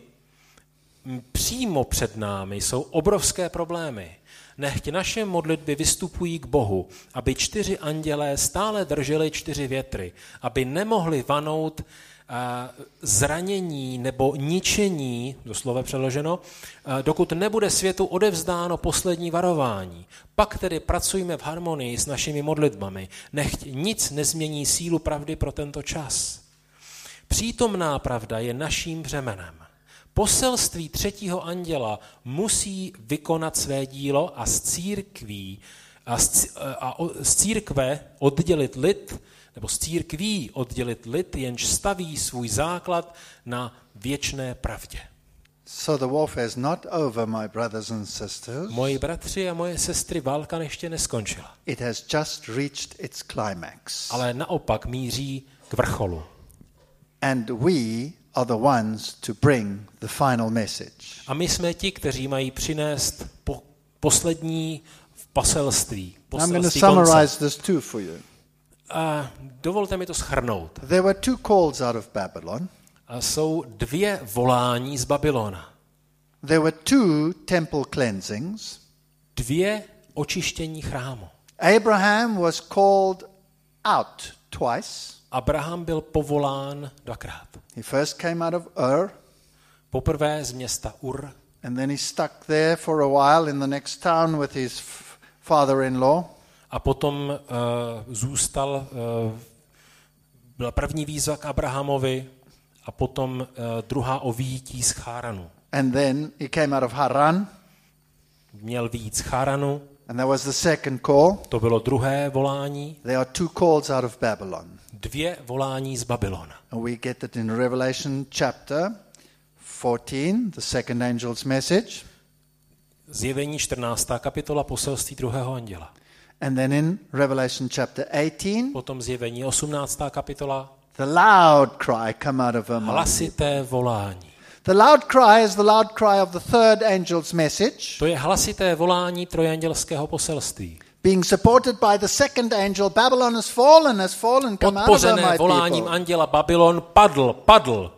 Speaker 2: m, přímo před námi, jsou obrovské problémy. Nechť naše modlitby vystupují k Bohu, aby čtyři andělé stále drželi čtyři větry, aby nemohli vanout a, zranění nebo ničení, doslova přeloženo, a, dokud nebude světu odevzdáno poslední varování. Pak tedy pracujme v harmonii s našimi modlitbami. Nechť nic nezmění sílu pravdy pro tento čas. Přítomná pravda je naším břemenem. Poselství třetího anděla musí vykonat své dílo a z církví a z, a z církve oddělit lid, nebo z církví oddělit lid, jenž staví svůj základ na věčné pravdě.
Speaker 1: So the warfare is not over, my brothers and sisters.
Speaker 2: Moji bratři a moje sestry, válka ještě neskončila,
Speaker 1: It has just reached its climax.
Speaker 2: ale naopak míří k vrcholu.
Speaker 1: And we are the ones to bring the final message.
Speaker 2: A my jsme ti, kteří mají přinést po, poslední poselství.
Speaker 1: I'm going to
Speaker 2: poselství konce.
Speaker 1: summarize this too for you.
Speaker 2: A dovolte mi to shrnout.
Speaker 1: There were two calls out of Babylon.
Speaker 2: A jsou dvě volání z Babylona.
Speaker 1: There were two temple cleansings.
Speaker 2: Dvě očištění chrámu.
Speaker 1: Abraham was called out twice.
Speaker 2: Abraham byl povolán dvakrát.
Speaker 1: He first came out of Ur,
Speaker 2: Poprvé z města Ur
Speaker 1: and then he stuck there for a while in the next town with his f- father-in-law.
Speaker 2: a potom uh, zůstal, uh, byla první výzva k Abrahamovi a potom uh, druhá o výjití z Cháranu.
Speaker 1: And then he came out of Haran,
Speaker 2: Měl vyjít z Cháranu,
Speaker 1: and that was the second call.
Speaker 2: to bylo druhé volání,
Speaker 1: There are two calls out of Babylon.
Speaker 2: dvě volání z Babylona.
Speaker 1: And we get it in Revelation chapter fourteen, the second angel's message.
Speaker 2: Zjevení čtrnáctá kapitola, poselství druhého anděla.
Speaker 1: And then in Revelation chapter eighteen,
Speaker 2: Potom zjevení osmnáctá kapitola,
Speaker 1: the loud cry come out of Hermon.
Speaker 2: hlasité volání.
Speaker 1: The loud cry is the loud cry of the third angel's message,
Speaker 2: To je hlasité volání trojandělského poselství.
Speaker 1: being supported by the second angel. Babylon has fallen, has fallen, come out of her,
Speaker 2: Podpořené
Speaker 1: my
Speaker 2: voláním
Speaker 1: people.
Speaker 2: anděla Babylon padl, padl.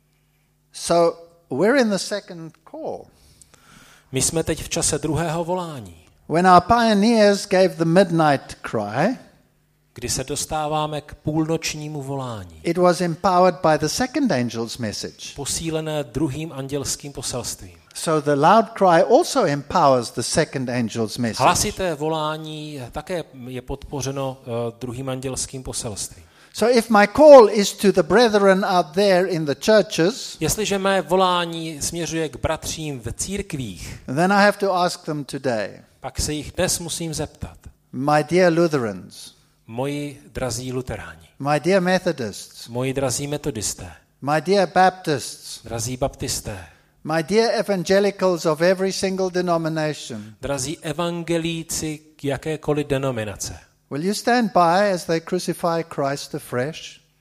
Speaker 1: So we're in the second call.
Speaker 2: My jsme teď v čase druhého volání,
Speaker 1: When our pioneers gave the midnight cry,
Speaker 2: kdy se dostáváme k půlnočnímu volání,
Speaker 1: it was empowered by the second angel's message.
Speaker 2: posílené druhým andělským poselstvím.
Speaker 1: So the loud cry also empowers the second angel's message.
Speaker 2: Hlasité volání také je podpořeno uh, druhým andělským poselstvím.
Speaker 1: So if my call is to the brethren out there in the churches,
Speaker 2: Jestliže mé volání směřuje k bratřím v církvích,
Speaker 1: then I have to ask them today,
Speaker 2: pak se jich dnes musím zeptat.
Speaker 1: my dear Lutherans,
Speaker 2: Moji drazí luteráni,
Speaker 1: my dear Methodists,
Speaker 2: moji drazí metodisté,
Speaker 1: my dear Baptists,
Speaker 2: drazí baptisté,
Speaker 1: my dear evangelicals of every single denomination,
Speaker 2: drazí evangelíci k jakékoliv denominace.
Speaker 1: will you stand by as they crucify Christ afresh?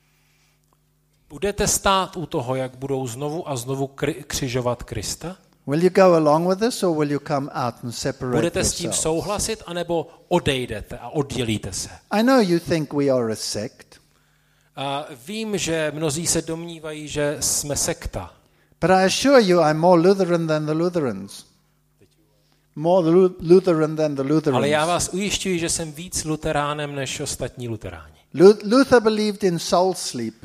Speaker 2: Budete stát u toho, jak budou znovu a znovu kri- křižovat Krista?
Speaker 1: Will you go along with this, or will you come out and separate
Speaker 2: Budete s tím
Speaker 1: yourselves?
Speaker 2: souhlasit, anebo odejdete a oddělíte se?
Speaker 1: I know you think we are a sect,
Speaker 2: A vím, že mnozí se domnívají, že jsme sekta,
Speaker 1: but I assure you I'm more Lutheran than the Lutherans. more Lu- Lutheran than the Lutherans.
Speaker 2: Ale já vás ujišťuji, že jsem víc luteránem než ostatní luteráni.
Speaker 1: Lu- Luther believed in soul sleep.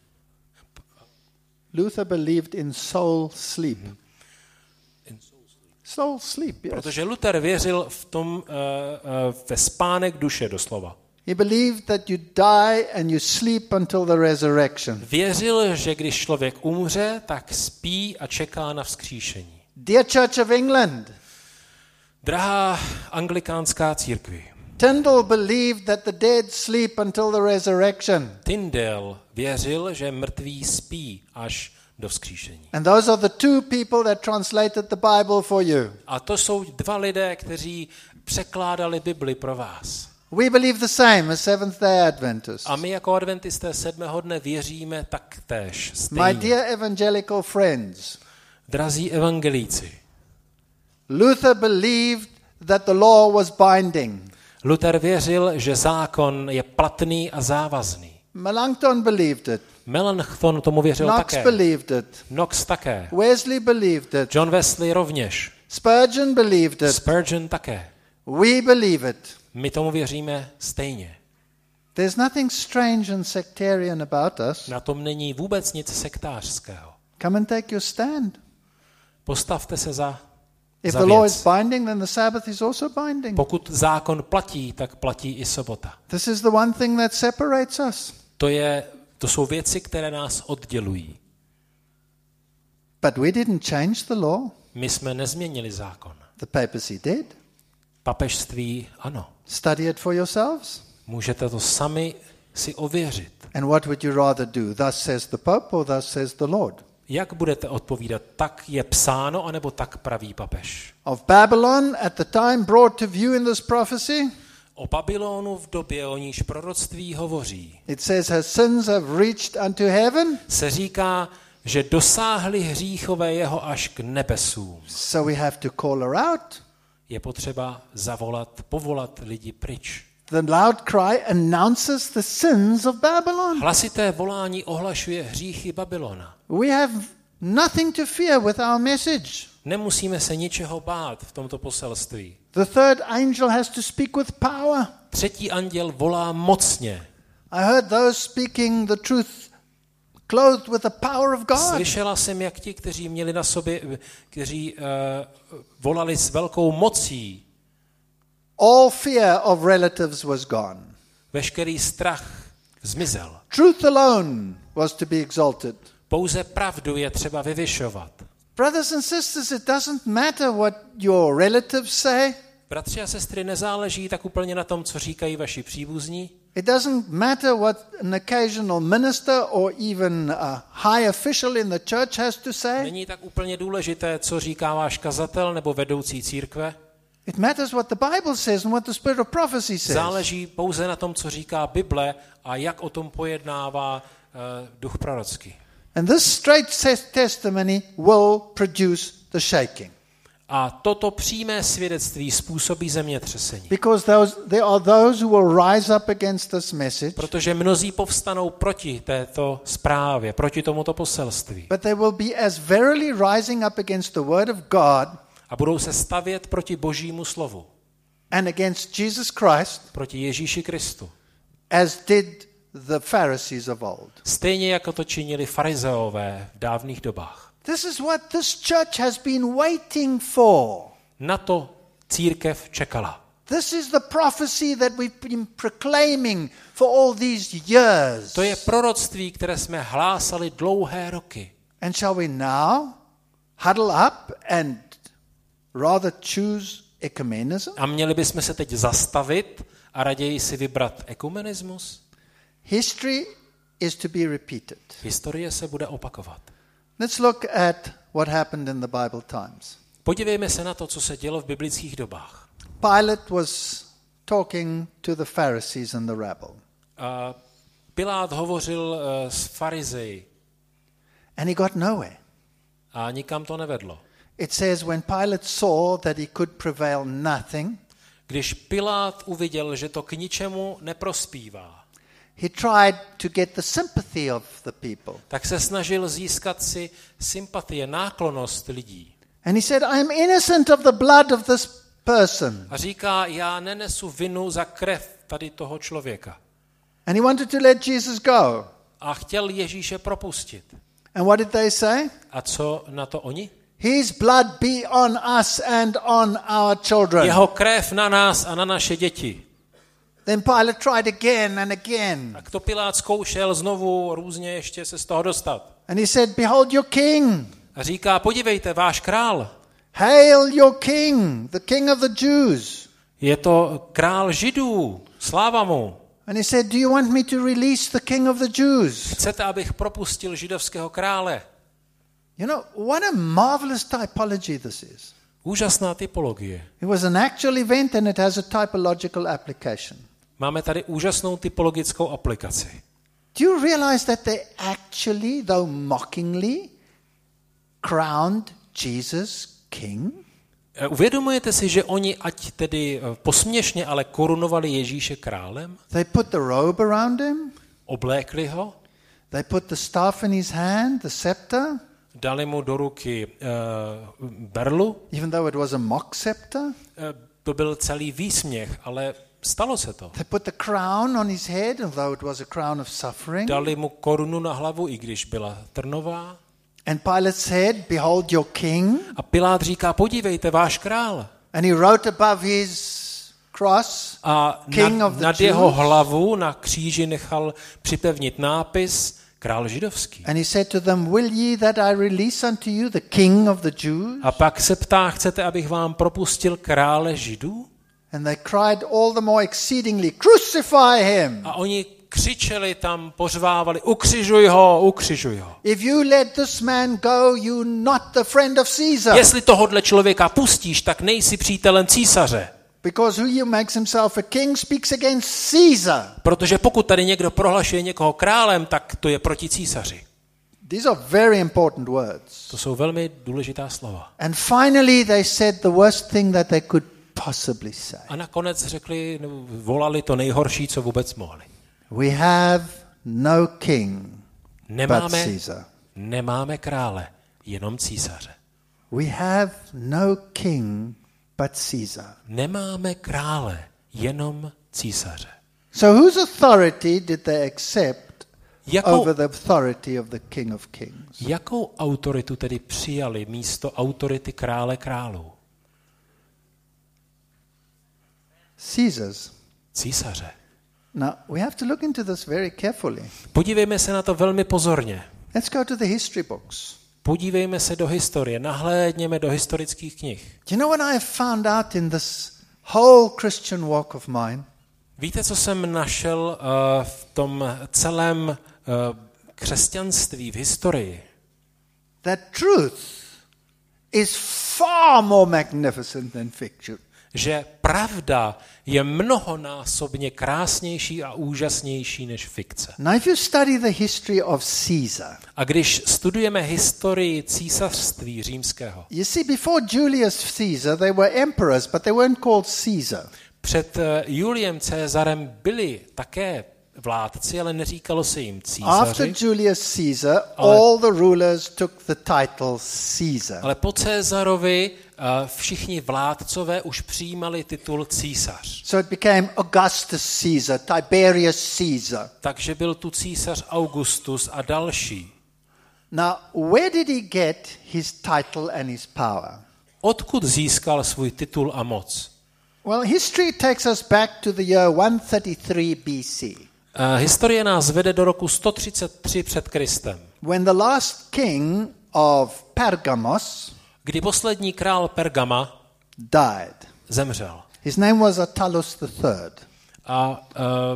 Speaker 1: Luther believed in soul sleep. Soul sleep, yes.
Speaker 2: Protože Luther věřil v tom, uh, uh, ve spánek duše doslova.
Speaker 1: He believed that you die and you sleep until the resurrection.
Speaker 2: Věřil, že když člověk umře, tak spí a čeká na vzkříšení.
Speaker 1: Dear Church of England,
Speaker 2: Drahá anglikánská církvi,
Speaker 1: Tyndale believed that the dead sleep until the resurrection.
Speaker 2: Tyndale věřil, že mrtví spí až do vzkříšení.
Speaker 1: And those are the two people that translated the Bible for you.
Speaker 2: A to jsou dva lidé, kteří překládali Bibli pro vás.
Speaker 1: We believe the same as Seventh-day Adventists.
Speaker 2: A my jako adventisté sedmého dne věříme taktéž
Speaker 1: My
Speaker 2: stejně.
Speaker 1: dear evangelical friends,
Speaker 2: Drazí evangelíci,
Speaker 1: Luther believed that the law was binding.
Speaker 2: Luther věřil, že zákon je platný a závazný.
Speaker 1: Melanchthon believed it.
Speaker 2: Melanchthon tomu věřil
Speaker 1: Knox
Speaker 2: také.
Speaker 1: believed it.
Speaker 2: Knox také.
Speaker 1: Wesley believed it.
Speaker 2: John Wesley rovněž.
Speaker 1: Spurgeon believed it.
Speaker 2: Spurgeon také.
Speaker 1: We believe it.
Speaker 2: My tomu věříme stejně.
Speaker 1: There's nothing strange and sectarian about us.
Speaker 2: Na tom není vůbec nic sektářského.
Speaker 1: Come and take your stand.
Speaker 2: Postavte se za,
Speaker 1: If
Speaker 2: za
Speaker 1: the law
Speaker 2: věc.
Speaker 1: is binding, then the Sabbath is also binding.
Speaker 2: Pokud zákon platí, tak platí i sobota.
Speaker 1: This is the one thing that separates us.
Speaker 2: To, je, to jsou věci, které nás oddělují.
Speaker 1: But we didn't change the law.
Speaker 2: My jsme nezměnili zákon.
Speaker 1: The papacy did.
Speaker 2: Papežství ano.
Speaker 1: Study it for yourselves.
Speaker 2: Můžete to sami si ověřit.
Speaker 1: And what would you rather do? Thus says the Pope or thus says the Lord?
Speaker 2: Jak budete odpovídat? Tak je psáno, anebo tak praví papež?
Speaker 1: Of Babylon at the time brought to view in this prophecy,
Speaker 2: O Babylonu v době, o níž proroctví hovoří,
Speaker 1: it says her sins have reached unto heaven.
Speaker 2: se říká, že dosáhli hříchové jeho až k nebesům.
Speaker 1: So we have to call her out.
Speaker 2: Je potřeba zavolat, povolat lidi pryč.
Speaker 1: The loud cry announces the sins of Babylon.
Speaker 2: Hlasité volání ohlašuje hříchy Babylona.
Speaker 1: We have nothing to fear with our message.
Speaker 2: Nemusíme se ničeho bát v tomto poselství.
Speaker 1: The third angel has to speak with power.
Speaker 2: Třetí anděl volá mocně.
Speaker 1: I heard those speaking the truth clothed with the power of God.
Speaker 2: Slyšela jsem, jak ti, kteří měli na sobě, kteří uh, volali s velkou mocí,
Speaker 1: All fear of relatives was gone.
Speaker 2: veškerý strach zmizel.
Speaker 1: Truth alone was to be exalted.
Speaker 2: Pouze pravdu je třeba vyvyšovat.
Speaker 1: Brothers and sisters, it doesn't matter what your relatives say.
Speaker 2: Bratři a sestry, nezáleží tak úplně na tom, co říkají vaši příbuzní.
Speaker 1: It doesn't matter what an occasional minister or even a high official in the church has to say.
Speaker 2: Není tak úplně důležité, co říká váš kazatel nebo vedoucí církve.
Speaker 1: It matters what the Bible says and what the spirit of prophecy says.
Speaker 2: Záleží pouze na tom, co říká Bible a jak o tom pojednává uh, duch prorocký.
Speaker 1: And this straight testimony will produce the shaking.
Speaker 2: A toto přímé svědectví způsobí zemětřesení.
Speaker 1: Because those, there are those who will rise up against this message,
Speaker 2: Protože mnozí povstanou proti této zprávě, proti tomuto poselství.
Speaker 1: but they will be as verily rising up against the word of God
Speaker 2: A budou se stavět proti Božímu slovu,
Speaker 1: and against Jesus Christ
Speaker 2: proti Ježíši Kristu.
Speaker 1: as did the Pharisees of old.
Speaker 2: Stejně jako to činili farizeové v dávných dobách.
Speaker 1: This is what this church has been waiting for.
Speaker 2: Na to církev čekala.
Speaker 1: This is the prophecy that we've been proclaiming for all these years.
Speaker 2: To je proroctví, které jsme hlásali dlouhé roky.
Speaker 1: And shall we now huddle up and rather choose ecumenism?
Speaker 2: A měli bychom se teď zastavit a raději si vybrat ekumenismus?
Speaker 1: History is to be repeated.
Speaker 2: Historie se bude opakovat.
Speaker 1: Let's look at what happened in the Bible times.
Speaker 2: Podívejme se na to, co se dělo v biblických dobách.
Speaker 1: Pilate was talking to the Pharisees and the rabble.
Speaker 2: A Pilát hovořil uh, s farizeji
Speaker 1: And he got nowhere.
Speaker 2: a nikam to nevedlo.
Speaker 1: It says when Pilate saw that he could prevail nothing,
Speaker 2: Když Pilát uviděl, že to k ničemu neprospívá,
Speaker 1: he tried to get the sympathy of the people.
Speaker 2: tak se snažil získat si sympatie, náklonnost lidí.
Speaker 1: And he said, I am innocent of the blood of this person.
Speaker 2: A říká, já nenesu vinu za krev tady toho člověka.
Speaker 1: And he wanted to let Jesus go.
Speaker 2: A chtěl Ježíše propustit.
Speaker 1: And what did they say?
Speaker 2: A co na to oni?
Speaker 1: His blood be on us and on our children.
Speaker 2: Jeho krev na nás a na naše děti.
Speaker 1: Then Pilate tried again and again.
Speaker 2: Tak to Pilát zkoušel znovu různě ještě se z toho dostat.
Speaker 1: And he said, behold your king.
Speaker 2: A říká, podívejte, váš král.
Speaker 1: Hail your king, the king of the Jews.
Speaker 2: Je to král Židů, sláva mu.
Speaker 1: And he said, do you want me to release the king of the Jews?
Speaker 2: Chcete, abych propustil židovského krále?
Speaker 1: You know, what a marvelous typology this is.
Speaker 2: Úžasná typologie.
Speaker 1: It was an actual event and it has a typological application.
Speaker 2: Máme tady úžasnou typologickou aplikaci.
Speaker 1: Do you realize that they actually, though mockingly, crowned Jesus king?
Speaker 2: Uvědomujete si, že oni, ať tedy posměšně, ale korunovali Ježíše králem?
Speaker 1: They put the robe around him.
Speaker 2: Oblékli ho?
Speaker 1: They put the staff in his hand, the scepter.
Speaker 2: Dali mu do ruky uh, berlu?
Speaker 1: Even though it was a mock scepter.
Speaker 2: Uh, to byl celý výsměch, ale stalo se to.
Speaker 1: They put the crown on his head, although it was a crown of suffering.
Speaker 2: Dali mu korunu na hlavu, i když byla trnová.
Speaker 1: And Pilate said, behold your king.
Speaker 2: A Pilát říká, podívejte, váš král.
Speaker 1: And he wrote above his cross,
Speaker 2: a
Speaker 1: King
Speaker 2: nad,
Speaker 1: of the
Speaker 2: nad
Speaker 1: Jews.
Speaker 2: jeho hlavu na kříži nechal připevnit nápis král židovský.
Speaker 1: And he said to them, will ye that I release unto you the king of the Jews?
Speaker 2: A pak se ptá, chcete, abych vám propustil krále židů?
Speaker 1: And they cried all the more exceedingly, crucify him.
Speaker 2: A oni křičeli tam, pořvávali, ukřižuj ho, ukřižuj ho.
Speaker 1: If you let this man go, you not the friend of Caesar.
Speaker 2: Jestli tohodle člověka pustíš, tak nejsi přítelem císaře.
Speaker 1: Because who makes himself a king speaks against Caesar.
Speaker 2: Protože pokud tady někdo prohlašuje někoho králem, tak to je proti císaři.
Speaker 1: These are very important words.
Speaker 2: To jsou velmi důležitá slova.
Speaker 1: And finally they said the worst thing that they could possibly say.
Speaker 2: A nakonec řekli, volali to nejhorší, co vůbec mohli.
Speaker 1: We have no king
Speaker 2: Nemáme,
Speaker 1: but Caesar.
Speaker 2: nemáme krále, jenom císaře.
Speaker 1: We have no king but Caesar.
Speaker 2: Nemáme krále, jenom císaře.
Speaker 1: So whose authority did they accept
Speaker 2: Jakou,
Speaker 1: over the authority of the King of Kings?
Speaker 2: jakou autoritu tedy přijali místo autority krále králů?
Speaker 1: Caesar's.
Speaker 2: Císaře.
Speaker 1: Now, we have to look into this very carefully.
Speaker 2: Podívejme se na to velmi pozorně.
Speaker 1: Let's go to the history books.
Speaker 2: Podívejme se do historie, nahlédněme do historických knih.
Speaker 1: Do you know what I have found out in this whole Christian walk of mine?
Speaker 2: Víte, co jsem našel uh, v tom celém uh, křesťanství v historii?
Speaker 1: That truth is far more magnificent than fiction.
Speaker 2: Že pravda je mnohonásobně krásnější a úžasnější než fikce.
Speaker 1: Now, if you study the history of Caesar,
Speaker 2: A když studujeme historii císařství římského,
Speaker 1: you see, before Julius Caesar, they were emperors, but they weren't called Caesar.
Speaker 2: před Juliem Cezarem byli také vládci, ale neříkalo se jim
Speaker 1: After
Speaker 2: císaři.
Speaker 1: Julius Caesar,
Speaker 2: Ale-
Speaker 1: all the rulers took the title Caesar.
Speaker 2: Ale po Cezarovi uh, všichni vládcové už přijímali titul císař.
Speaker 1: So it became Augustus Caesar, Tiberius Caesar.
Speaker 2: Takže byl tu císař Augustus a další.
Speaker 1: Now, where did he get his title and his power?
Speaker 2: Odkud získal svůj titul a moc?
Speaker 1: Well, history takes us back to the year one thirty-three B C,
Speaker 2: Uh, historie nás vede do roku sto třicet tři před Kristem,
Speaker 1: when the last king of Pergamos
Speaker 2: kdy poslední král Pergama
Speaker 1: died.
Speaker 2: zemřel.
Speaker 1: His name was Attalus the Third.
Speaker 2: A uh,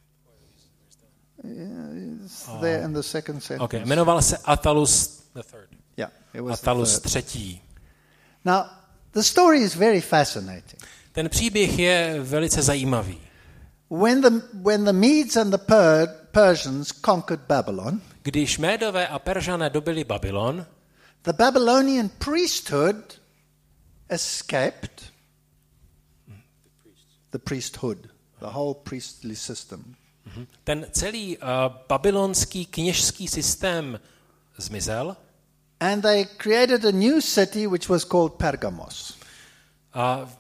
Speaker 1: It's there in the second sentence.
Speaker 2: okay, jmenoval se Attalus the Third.
Speaker 1: Yeah, it was the
Speaker 2: Attalus
Speaker 1: third.
Speaker 2: třetí.
Speaker 1: Now, the story is very fascinating.
Speaker 2: Ten příběh je velice zajímavý.
Speaker 1: When the, when the Medes and the per, Persians conquered Babylon,
Speaker 2: Když Médové a Peržané dobili Babylon,
Speaker 1: the Babylonian priesthood escaped. The priesthood, the whole priestly system.
Speaker 2: ten celý uh, babylonský kněžský systém zmizel
Speaker 1: And they created a new city which was called Pergamos.
Speaker 2: A,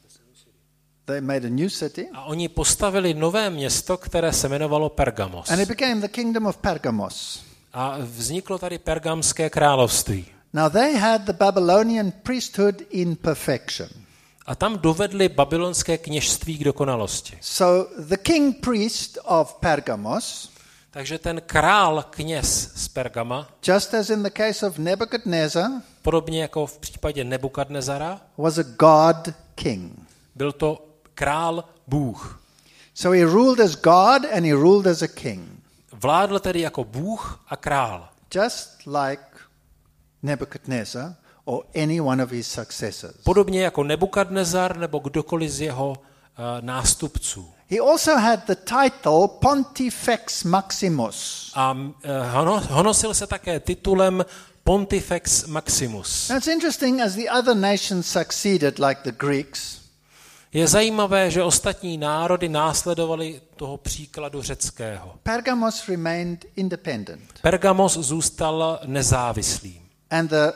Speaker 1: They made a new city.
Speaker 2: a oni postavili nové město, které se jmenovalo Pergamos.
Speaker 1: And it became the kingdom of Pergamos.
Speaker 2: A vzniklo tady Pergamské království.
Speaker 1: Now they had the Babylonian priesthood in perfection.
Speaker 2: A tam dovedli babylonské kněžství k dokonalosti.
Speaker 1: So the king priest of Pergamos,
Speaker 2: Takže ten král kněz z Pergama,
Speaker 1: just as in the case of Nebuchadnezzar,
Speaker 2: podobně jako v případě Nebukadnezara,
Speaker 1: was a god king.
Speaker 2: byl to král Bůh.
Speaker 1: So he ruled as God and he ruled as a king.
Speaker 2: Vládl tedy jako Bůh a král.
Speaker 1: Just like Nebuchadnezzar or any one of his successors.
Speaker 2: Podobně jako Nebukadnezar nebo kdokoliv z jeho uh, nástupců.
Speaker 1: He also had the title Pontifex Maximus.
Speaker 2: A uh, hono, honosil se také titulem Pontifex Maximus.
Speaker 1: Now it's interesting, as the other nations succeeded, like the Greeks,
Speaker 2: Je zajímavé, že ostatní národy následovali toho příkladu řeckého.
Speaker 1: Pergamos remained independent.
Speaker 2: Pergamos zůstal nezávislým.
Speaker 1: And the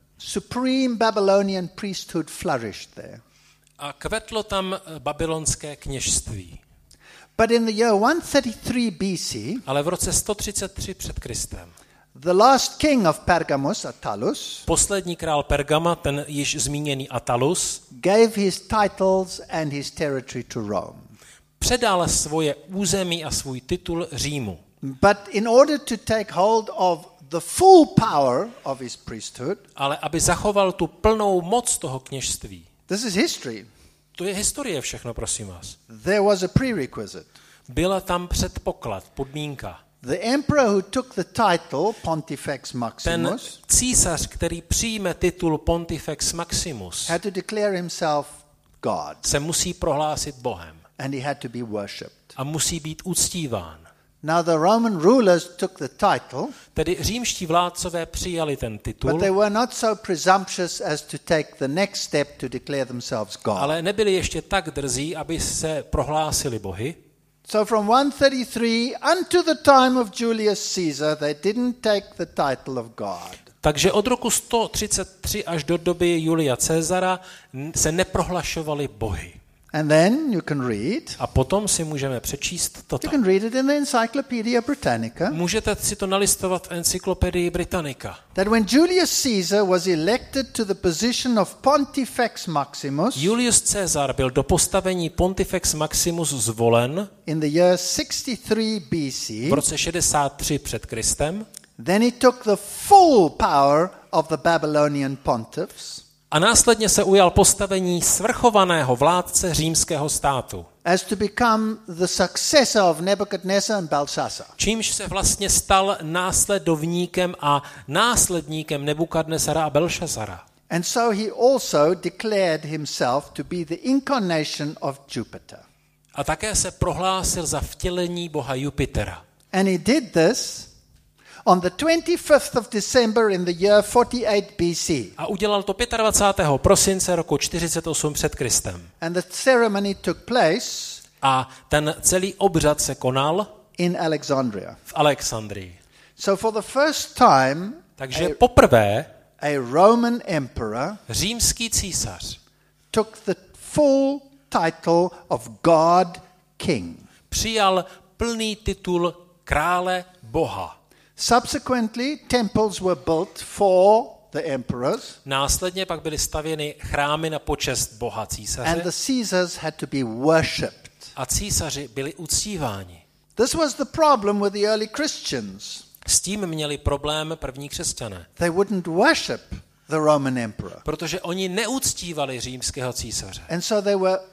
Speaker 1: supreme Babylonian priesthood flourished there.
Speaker 2: A kvetlo tam babylonské kněžství.
Speaker 1: But in the year one thirty-three B C,
Speaker 2: Ale v roce sto třicet tři před Kristem
Speaker 1: the last king of Pergamos, Attalus,
Speaker 2: poslední král Pergama, ten již zmíněný Attalus,
Speaker 1: gave his titles and his territory to Rome.
Speaker 2: předal svoje území a svůj titul Římu.
Speaker 1: But in order to take hold of the full power of his priesthood,
Speaker 2: Ale aby zachoval tu plnou moc toho kněžství.
Speaker 1: this is history.
Speaker 2: To je historie všechno, prosím vás.
Speaker 1: There was a prerequisite.
Speaker 2: Byla tam předpoklad, podmínka.
Speaker 1: The emperor who took the title Pontifex
Speaker 2: Ten
Speaker 1: Maximus
Speaker 2: císař, který přijme titul Pontifex Maximus,
Speaker 1: had to declare himself God,
Speaker 2: se musí prohlásit Bohem
Speaker 1: and he had to be worshipped.
Speaker 2: a musí být uctíván.
Speaker 1: Now the Roman rulers took the title,
Speaker 2: Tedy římští vládcové přijali ten
Speaker 1: but
Speaker 2: titul,
Speaker 1: they were not so presumptuous as to take the next step to declare themselves God.
Speaker 2: ale nebyli ještě tak drzí, aby se prohlásili bohy.
Speaker 1: So from one thirty-three unto the time of Julius Caesar, they didn't take the title of God.
Speaker 2: Takže od roku sto třicet tři až do doby Julia Cezara se neprohlašovali bohy.
Speaker 1: And then you can read,
Speaker 2: A potom si můžeme přečíst toto.
Speaker 1: you can read it in the Encyclopedia Britannica,
Speaker 2: Můžete si to nalistovat v encyklopedii Britannica.
Speaker 1: that when Julius Caesar was elected to the position of Pontifex Maximus
Speaker 2: Julius Caesar byl do postavení Pontifex Maximus zvolen
Speaker 1: in the year sixty-three B C,
Speaker 2: v roce šedesát tři před Kristem
Speaker 1: then he took the full power of the Babylonian pontiffs
Speaker 2: a následně se ujal postavení svrchovaného vládce římského státu,
Speaker 1: as to become the successor of Nebuchadnezzar and Belshazzar.
Speaker 2: čímž se vlastně stal následovníkem a následníkem Nebukadnesara a Belšazara.
Speaker 1: And so he also declared himself to be the incarnation of Jupiter.
Speaker 2: A také se prohlásil za vtělení boha Jupitera.
Speaker 1: And he did this on the twenty-fifth of December in the year forty-eight B C.
Speaker 2: A udělal to dvacátého pátého prosince roku čtyřicet osm před Kristem.
Speaker 1: And the ceremony took place
Speaker 2: A ten celý obřad se konal
Speaker 1: in Alexandria.
Speaker 2: v Alexandrii.
Speaker 1: So for the first time,
Speaker 2: Takže poprvé
Speaker 1: a Roman emperor
Speaker 2: římský císař
Speaker 1: took the full title of God King.
Speaker 2: přijal plný titul krále boha.
Speaker 1: Subsequently, temples were built for the emperors,
Speaker 2: Následně pak byly stavěny chrámy na počest boha
Speaker 1: and
Speaker 2: císaře
Speaker 1: the Caesars had to be worshipped.
Speaker 2: a císaři byli uctíváni.
Speaker 1: This was the problem with the early Christians.
Speaker 2: S tím měli problém první křesťané,
Speaker 1: They wouldn't worship the Roman emperor.
Speaker 2: protože oni neuctívali římského císaře.
Speaker 1: And so they were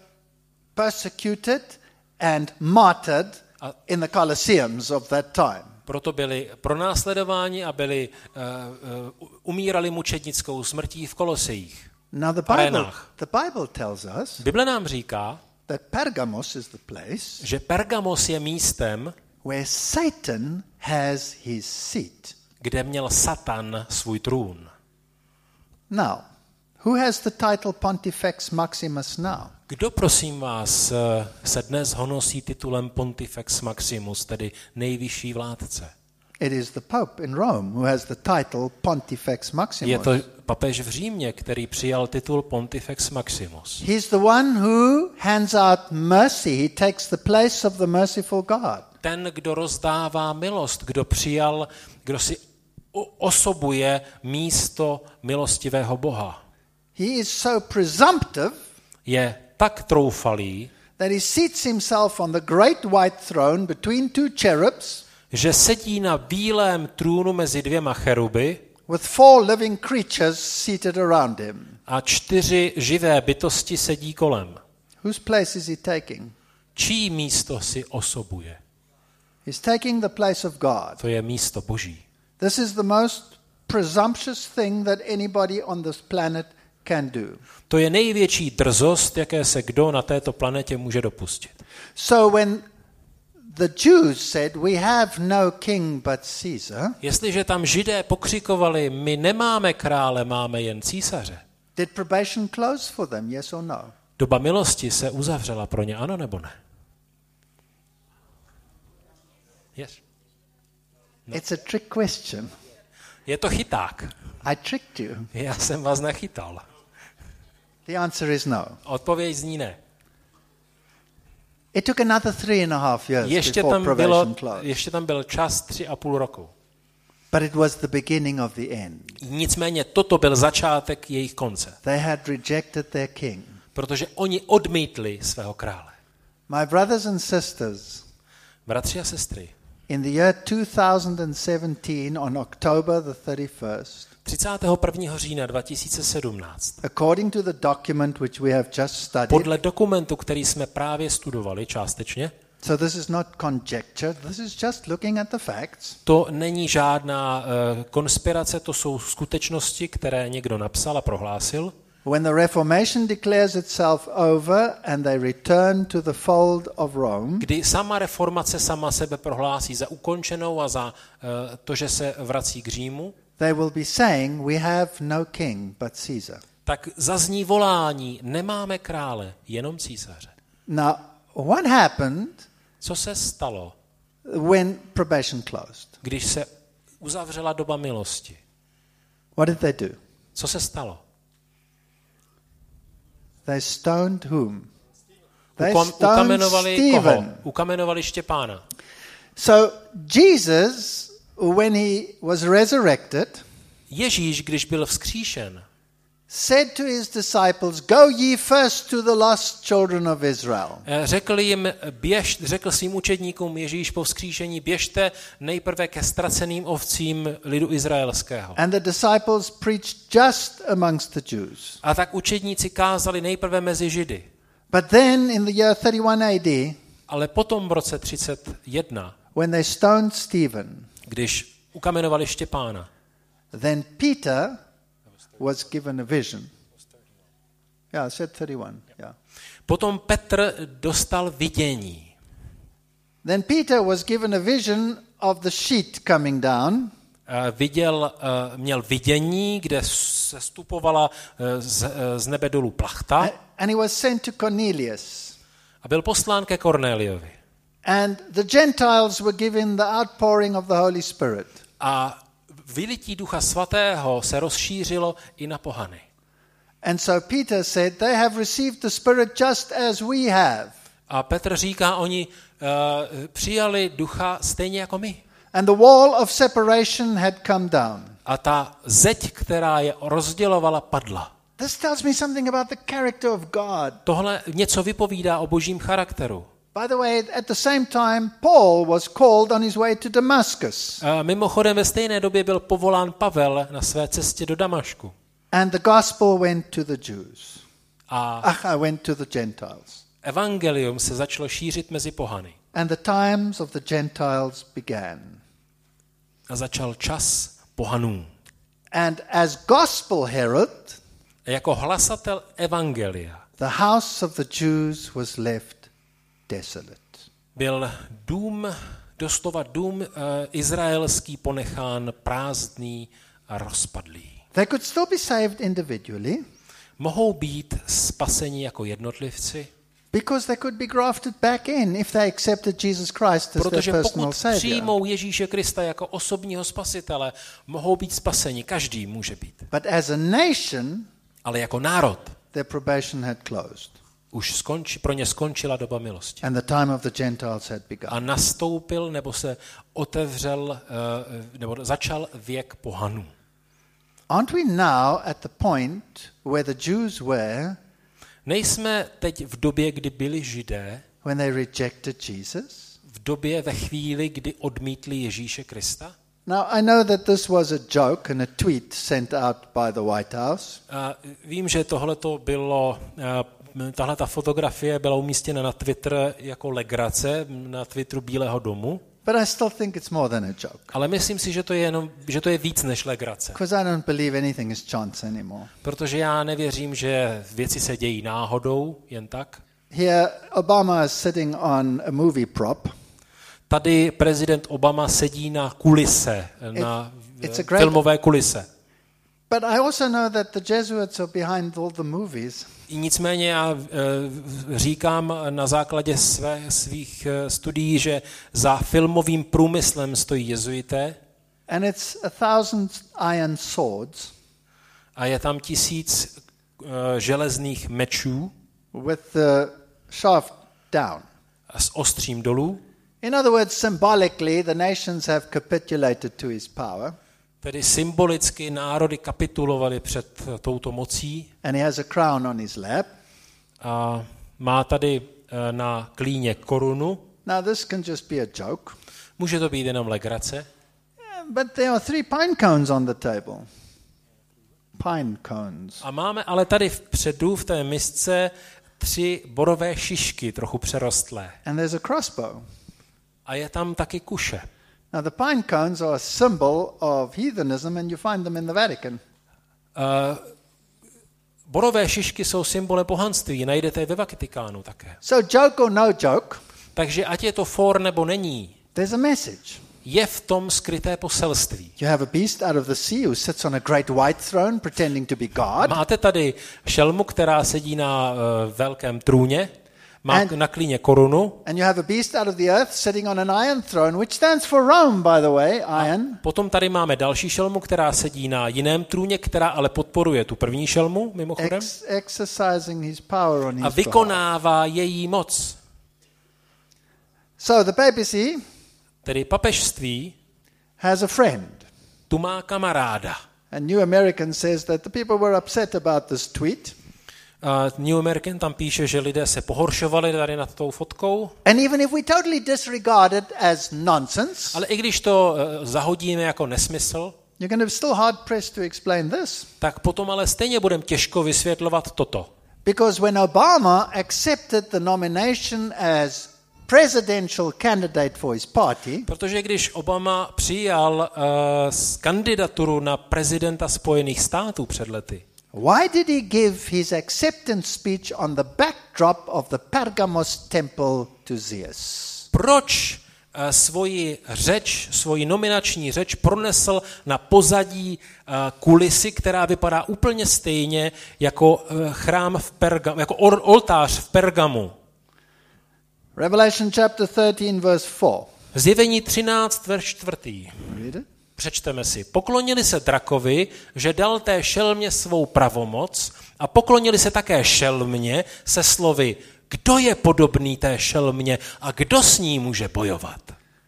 Speaker 1: persecuted and martyred
Speaker 2: A-
Speaker 1: in the Colosseums of that time.
Speaker 2: Proto byli pronásledováni a byli, uh, uh, umírali mučednickou smrtí v Kolosejích.
Speaker 1: Now the Bible,
Speaker 2: Arenách.
Speaker 1: the Bible tells us
Speaker 2: Bible nám říká,
Speaker 1: that Pergamos is the place
Speaker 2: že Pergamos je místem,
Speaker 1: where Satan has his seat.
Speaker 2: kde měl Satan svůj trůn.
Speaker 1: Now, who has the title Pontifex Maximus now?
Speaker 2: Kdo, prosím vás, se dnes honosí titulem Pontifex Maximus, tedy nejvyšší vládce?
Speaker 1: It is the Pope in Rome who has the title Pontifex Maximus.
Speaker 2: Je to papež v Římě, který přijal titul Pontifex Maximus.
Speaker 1: He's the one who hands out mercy. He takes the place of the merciful God.
Speaker 2: Ten, kdo rozdává milost, kdo přijal, kdo si osobuje místo milostivého Boha.
Speaker 1: He is so presumptive,
Speaker 2: je tak troufalý,
Speaker 1: that he seats himself on the great white throne between two cherubs,
Speaker 2: že sedí na bílém trůnu mezi dvěma cheruby
Speaker 1: with four living creatures seated around him.
Speaker 2: A čtyři živé bytosti sedí kolem.
Speaker 1: Whose place is he taking?
Speaker 2: Čí místo si osobuje?
Speaker 1: He's taking the place of God.
Speaker 2: To je místo Boží.
Speaker 1: This is the most presumptuous thing that anybody on this planet can do.
Speaker 2: To je největší drzost, jaké se kdo na této planetě může dopustit.
Speaker 1: So when the Jews said, we have no king but Caesar,
Speaker 2: jestliže tam Židé pokřikovali, my nemáme krále, máme jen císaře.
Speaker 1: Did probation close for them, yes or no?
Speaker 2: Doba milosti se uzavřela pro ně, ano nebo ne? Yes.
Speaker 1: No. It's a trick question.
Speaker 2: Je to chyták.
Speaker 1: I tricked you.
Speaker 2: Já jsem vás nechytal.
Speaker 1: The answer is no.
Speaker 2: Odpověď zní ne.
Speaker 1: It took another three and a half years
Speaker 2: ještě
Speaker 1: before
Speaker 2: tam
Speaker 1: probation
Speaker 2: bylo,
Speaker 1: closed.
Speaker 2: ještě tam byl čas tři a půl roku.
Speaker 1: But it was the beginning of the end.
Speaker 2: Nicméně toto byl začátek jejich konce.
Speaker 1: They had rejected their king.
Speaker 2: Protože oni odmítli svého krále.
Speaker 1: My brothers and sisters,
Speaker 2: bratři a sestry,
Speaker 1: in the year two thousand seventeen, on October the thirty-first,
Speaker 2: třicátého prvního října dva tisíce sedmnáct,
Speaker 1: according to the document which we have just studied,
Speaker 2: podle dokumentu, který jsme právě studovali částečně,
Speaker 1: so this is not conjecture, this is just looking at the facts.
Speaker 2: To není žádná uh, konspirace, to jsou skutečnosti, které někdo napsal a prohlásil.
Speaker 1: When the Reformation declares itself over and they return to the fold of Rome,
Speaker 2: kdy sama reformace sama sebe prohlásí za ukončenou a za uh, to, že se vrací k Římu,
Speaker 1: they will be saying, we have no king but Caesar.
Speaker 2: Tak zazní volání, nemáme krále, jenom císaře.
Speaker 1: Now, what happened
Speaker 2: Co se stalo,
Speaker 1: when probation closed?
Speaker 2: když se uzavřela doba milosti?
Speaker 1: What did they do?
Speaker 2: Co se stalo?
Speaker 1: They stoned whom? They
Speaker 2: Ukam,
Speaker 1: stoned
Speaker 2: ukamenovali koho?
Speaker 1: Stephen.
Speaker 2: Ukamenovali Štěpána.
Speaker 1: So Jesus, when he was resurrected,
Speaker 2: Ježíš, když byl vzkříšen,
Speaker 1: said to his disciples, go ye first to the lost children of Israel.
Speaker 2: Řekl jim, běž, řekl svým učedníkům Ježíš po vzkříšení, běžte nejprve ke ztraceným ovcím lidu izraelského.
Speaker 1: And the disciples preached just amongst the Jews.
Speaker 2: A tak učedníci kázali nejprve mezi Židy.
Speaker 1: But then in the year thirty-one A D,
Speaker 2: ale potom v roce třicet jedna,
Speaker 1: when they stoned Stephen,
Speaker 2: když ukamenovali Štěpána,
Speaker 1: then Peter was given a vision. Yeah, I said thirty-one. Yeah.
Speaker 2: Potom Petr dostal vidění.
Speaker 1: Then Peter was given a vision of the sheet coming down.
Speaker 2: Uh, viděl, uh, měl vidění, kde se stupovala uh, z, uh, z nebe dolů plachta.
Speaker 1: And he was sent to Cornelius.
Speaker 2: A byl poslán ke Kornéliovi.
Speaker 1: And the Gentiles were given the outpouring of the Holy Spirit.
Speaker 2: A vylití Ducha Svatého se rozšířilo i na pohany.
Speaker 1: And so Peter said, they have received the Spirit just as we have.
Speaker 2: A Petr říká, oni uh, přijali Ducha stejně jako my.
Speaker 1: And the wall of separation had come down.
Speaker 2: A ta zeď, která je rozdělovala, padla.
Speaker 1: This tells me something about the character of God.
Speaker 2: Tohle něco vypovídá o božím charakteru.
Speaker 1: By the way, at the same time, Paul was called on his way to Damascus.
Speaker 2: A mimochodem ve stejné době byl povolán Pavel na své cestě do Damašku.
Speaker 1: And the gospel went to the Jews.
Speaker 2: A
Speaker 1: Ach, went to the Gentiles.
Speaker 2: evangelium se začalo šířit mezi pohany.
Speaker 1: And the times of the Gentiles began.
Speaker 2: A začal čas pohanů.
Speaker 1: And as gospel herald,
Speaker 2: A jako hlasatel evangelia
Speaker 1: the house of the Jews was left desolate.
Speaker 2: byl dům, doslova dům uh, izraelský ponechán prázdný a rozpadlý.
Speaker 1: They could still be saved individually,
Speaker 2: Mohou být spaseni jako jednotlivci,
Speaker 1: Because they could be grafted back in if they accepted Jesus Christ as
Speaker 2: Protože
Speaker 1: their personal
Speaker 2: pokud
Speaker 1: savior.
Speaker 2: přijmou Ježíše Krista jako osobního spasitele, mohou být spaseni. Každý může být.
Speaker 1: But as a nation,
Speaker 2: Ale jako národ
Speaker 1: their probation had closed.
Speaker 2: už skonči, pro ně skončila doba milosti.
Speaker 1: And the time of the Gentiles had begun.
Speaker 2: A nastoupil nebo se otevřel, nebo začal věk pohanů.
Speaker 1: Aren't we now at the point where the Jews were
Speaker 2: Nejsme teď v době, kdy byli Židé,
Speaker 1: when they rejected Jesus?
Speaker 2: v době, ve chvíli, kdy odmítli Ježíše Krista?
Speaker 1: Now, I know that this was a joke and a tweet sent out by the White House.
Speaker 2: A vím, že tohleto bylo, tahle ta fotografie byla umístěna na Twitter jako legrace, na Twitteru Bílého domu.
Speaker 1: But I still think it's more than a joke.
Speaker 2: Ale myslím si, že to je jenom, že to je víc než legrace.
Speaker 1: Because I don't believe anything is chance anymore.
Speaker 2: Protože já nevěřím, že věci se dějí náhodou, jen tak.
Speaker 1: Here, Obama is sitting on a movie prop.
Speaker 2: Tady prezident Obama sedí na kulise, na
Speaker 1: it's a great-
Speaker 2: filmové kulise.
Speaker 1: But I also know that the Jesuits are behind all the movies.
Speaker 2: Nicméně já e, říkám na základě své, svých e, studií, že za filmovým průmyslem stojí jezuité.
Speaker 1: And it's a thousand iron swords
Speaker 2: A je tam tisíc e, železných mečů
Speaker 1: with the shaft down.
Speaker 2: s ostřím dolů.
Speaker 1: In other words, symbolically, the nations have capitulated to his power.
Speaker 2: Tedy symbolicky národy kapitulovaly před touto mocí.
Speaker 1: And he has a crown on his lap.
Speaker 2: A má tady e, na klíně korunu.
Speaker 1: Now, this can just be a joke.
Speaker 2: Může to být jenom legrace.
Speaker 1: Yeah, but there are three pine cones on the table. Pine cones.
Speaker 2: A máme ale tady vpředu v té misce tři borové šišky, trochu přerostlé.
Speaker 1: And there's a crossbow.
Speaker 2: A je tam taky kuše.
Speaker 1: Now, the pine cones are a symbol of heathenism, and you find them in the Vatican.
Speaker 2: Uh, borové šišky jsou symbolem pohanství, najdete je ve Vatikánu také.
Speaker 1: So, joke or no joke,
Speaker 2: Takže ať je to for nebo není,
Speaker 1: there's a message.
Speaker 2: je v tom skryté poselství.
Speaker 1: You have a beast out of the sea who sits on a great white throne pretending to be God.
Speaker 2: Máte tady šelmu, která sedí na uh, velkém trůně, má
Speaker 1: And-
Speaker 2: na klíně korunu.
Speaker 1: And you have a beast out of the earth sitting on an iron throne, which stands for Rome, by the way, iron.
Speaker 2: Potom tady máme další šelmu, která sedí na jiném trůně, která ale podporuje tu první šelmu, mimochodem,
Speaker 1: Ex- exercising his power on his
Speaker 2: a
Speaker 1: behalf.
Speaker 2: vykonává její moc.
Speaker 1: So the papacy
Speaker 2: Tedy papežství
Speaker 1: has a friend.
Speaker 2: tu má kamaráda.
Speaker 1: And New American says that the people were upset about this tweet.
Speaker 2: A New American tam píše, že lidé se pohoršovali tady nad tou fotkou,
Speaker 1: And even if we totally disregard it as nonsense,
Speaker 2: ale i když to uh, zahodíme jako nesmysl,
Speaker 1: you're going to be still hard pressed to explain this.
Speaker 2: tak potom ale stejně budeme těžko vysvětlovat toto.
Speaker 1: Because when Obama accepted the nomination as presidential candidate for his party,
Speaker 2: Protože když Obama přijal uh, s kandidaturu na prezidenta Spojených států před lety,
Speaker 1: why did he give his acceptance speech on the backdrop of the Pergamos temple to Zeus?
Speaker 2: proč uh, svoji řeč, svoji nominační řeč pronesl na pozadí uh, kulisy, která vypadá úplně stejně jako uh, chrám v Pergamu, jako or, oltář v Pergamu.
Speaker 1: Revelation chapter thirteen, verse four.
Speaker 2: Zjevení třináct, verš čtvrtý.
Speaker 1: Read it.
Speaker 2: Přečteme si. Poklonili se drakovi, že dal té šelmě svou pravomoc, a poklonili se také šelmě se slovy, kdo je podobný té šelmě a kdo s ní může bojovat.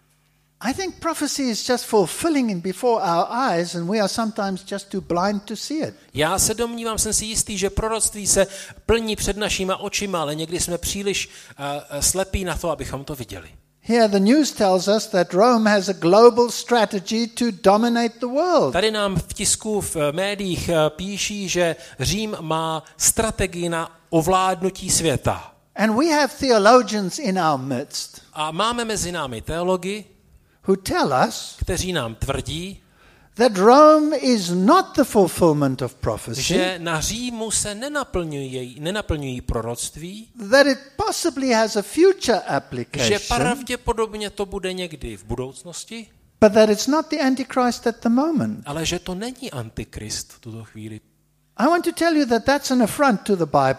Speaker 1: I think prophecy is just fulfilling in before our eyes, and we are sometimes just too blind to see it.
Speaker 2: Já se domnívám, jsem si jistý, že proroctví se plní před našima očima, ale někdy jsme příliš uh, slepí na to, abychom to viděli.
Speaker 1: Here the news tells us that Rome has a global strategy to dominate the world.
Speaker 2: Tady nám v tisku, v médiích uh, píší, že Řím má strategii na ovládnutí světa.
Speaker 1: And we have theologians in our midst
Speaker 2: A máme mezi námi teology,
Speaker 1: who tell us
Speaker 2: kteří nám tvrdí,
Speaker 1: that Rome is not the fulfillment of prophecy,
Speaker 2: že na Římu se nenaplňují, nenaplňují proroctví,
Speaker 1: that it possibly has a future
Speaker 2: že
Speaker 1: application,
Speaker 2: pravděpodobně to bude někdy v budoucnosti,
Speaker 1: but that it's not the Antichrist at the moment.
Speaker 2: ale že to není antikrist v tuto chvíli.
Speaker 1: I want to tell you that that's an affront to the Bible.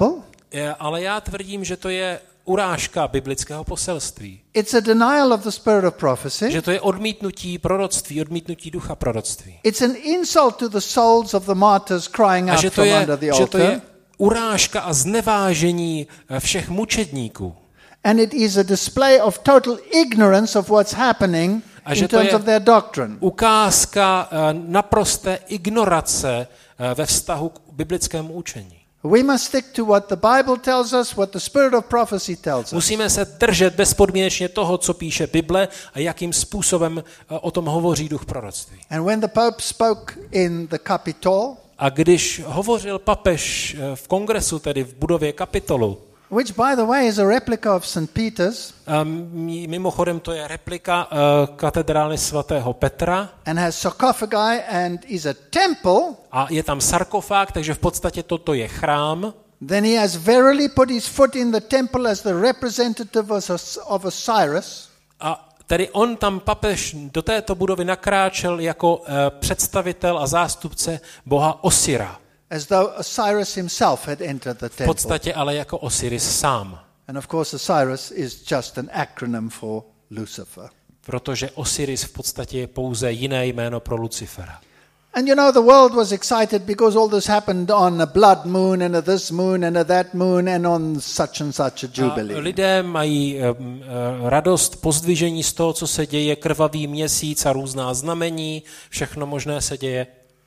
Speaker 2: Ale já tvrdím, že to je urážka biblického poselství.
Speaker 1: It's a denial of the spirit of prophecy.
Speaker 2: Že to je odmítnutí proroctví, odmítnutí ducha proroctví.
Speaker 1: It's an insult to the souls of the martyrs crying
Speaker 2: A
Speaker 1: out
Speaker 2: že to
Speaker 1: from
Speaker 2: je,
Speaker 1: under the
Speaker 2: že to je
Speaker 1: altar.
Speaker 2: urážka a znevážení všech mučedníků.
Speaker 1: And it is a display of total ignorance of what's happening
Speaker 2: A že
Speaker 1: in
Speaker 2: to
Speaker 1: terms
Speaker 2: je
Speaker 1: of their doctrine.
Speaker 2: ukázka naprosté ignorace ve vztahu k biblickému učení.
Speaker 1: We must stick to what the Bible tells us, what the spirit of prophecy tells us.
Speaker 2: Musíme se držet bezpodmínečně toho, co píše Bible a jakým způsobem o tom hovoří duch proroctví.
Speaker 1: And when the Pope spoke in the Capitol,
Speaker 2: A když hovořil papež v kongresu, tedy v budově Kapitolu,
Speaker 1: which by the way is a replica of Saint Peter's,
Speaker 2: mimochodem to je replika katedrály svatého Petra,
Speaker 1: and has sarcophagi and is a temple,
Speaker 2: a je tam sarkofág, takže v podstatě toto je chrám,
Speaker 1: then he has verily put his foot in the temple as the representative of Osiris.
Speaker 2: A tedy on tam, papež, do této budovy nakráčel jako představitel a zástupce boha Osira.
Speaker 1: As though Osiris himself had entered the
Speaker 2: V
Speaker 1: temple.
Speaker 2: podstatě ale jako Osiris sám.
Speaker 1: And of course Osiris is just an acronym for Lucifer.
Speaker 2: Protože Osiris v podstatě je pouze jiné jméno pro Lucifera.
Speaker 1: And you know, the world was excited because all this happened on a blood moon and a this moon and a that moon and on such and such a jubilee.
Speaker 2: A lidé mají um, radost, pozdvižení z toho, co se děje, krvavý měsíc a různá znamení, všechno možné se děje.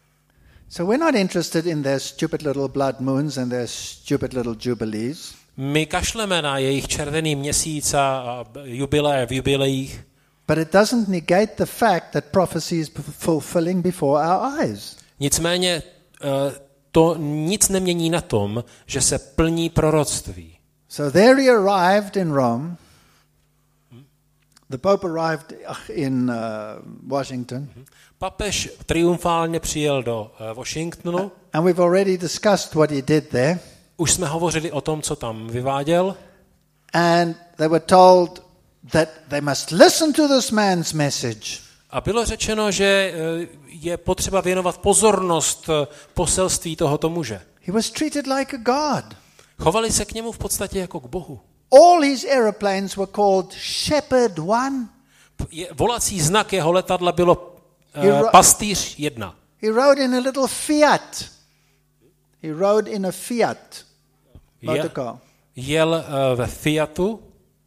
Speaker 1: So we're not interested in their stupid little blood moons and their stupid little jubilees.
Speaker 2: My kašleme na jejich červený měsíc a jubilé v jubilejích.
Speaker 1: But it doesn't negate the fact that prophecy is fulfilling before our eyes.
Speaker 2: Nicméně to nic nemění na tom, že se plní proroctví.
Speaker 1: So there he arrived in Rome. The Pope arrived in uh, Washington.
Speaker 2: Papež triumfálně přijel do uh, Washingtonu.
Speaker 1: And we've already discussed what he did there.
Speaker 2: Už jsme hovořili o tom, co tam vyváděl.
Speaker 1: And they were told that they must listen to this man's message.
Speaker 2: A bylo řečeno, že je potřeba věnovat pozornost poselství tohoto muže.
Speaker 1: He was treated like a god.
Speaker 2: Chovali se k němu v podstatě jako k Bohu.
Speaker 1: All his airplanes were called Shepherd One.
Speaker 2: Je, volací znak jeho letadla bylo uh, Pastýř jedna.
Speaker 1: He rode in a little Fiat. He rode in a Fiat motorcar.
Speaker 2: Jel uh, ve Fiatu.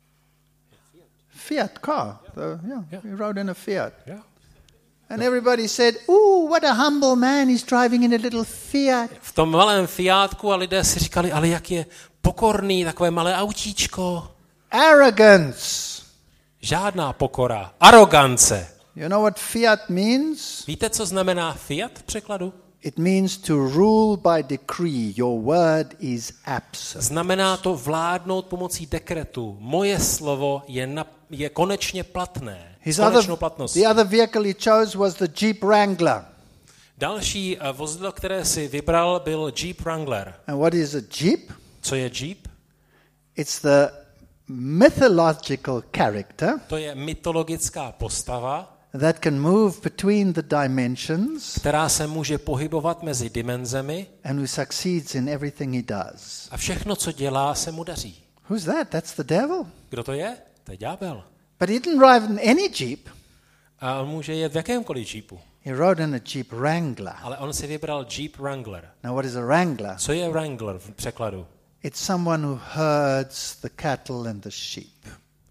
Speaker 1: Fiat car. So, yeah,
Speaker 2: Yeah.
Speaker 1: he rode in a Fiat.
Speaker 2: Yeah.
Speaker 1: And everybody said, "Ooh, what a humble man, he's driving in a little Fiat."
Speaker 2: V tom malém Fiatku a lidé si říkali, ale jak je pokorný, takové malé autíčko.
Speaker 1: Arrogance.
Speaker 2: Žádná pokora. Arogance.
Speaker 1: You know what Fiat means?
Speaker 2: Víte, co znamená Fiat v překladu?
Speaker 1: It means to rule by decree. Your word is absolute.
Speaker 2: Znamená to vládnout pomocí dekretu. Moje slovo je, na, je konečně platné.
Speaker 1: His
Speaker 2: Konečnou
Speaker 1: other,
Speaker 2: platností.
Speaker 1: the other vehicle he chose was the Jeep Wrangler.
Speaker 2: Další vozidlo, které si vybral, byl Jeep Wrangler.
Speaker 1: And what is a Jeep?
Speaker 2: Co je Jeep?
Speaker 1: It's the mythological character
Speaker 2: To je mytologická postava,
Speaker 1: that can move between the dimensions
Speaker 2: která se může pohybovat mezi dimenzemi
Speaker 1: and who succeeds in everything he does.
Speaker 2: a všechno, co dělá, se mu daří.
Speaker 1: Who's that? That's the devil.
Speaker 2: Kdo to je? To je ďábel.
Speaker 1: But he didn't drive in any Jeep.
Speaker 2: A on může jet v jakémkoliv Jeepu.
Speaker 1: He rode in a Jeep Wrangler.
Speaker 2: Ale on si vybral Jeep Wrangler.
Speaker 1: Now what is a Wrangler?
Speaker 2: Co je Wrangler v překladu?
Speaker 1: It's someone who herds the cattle and the sheep.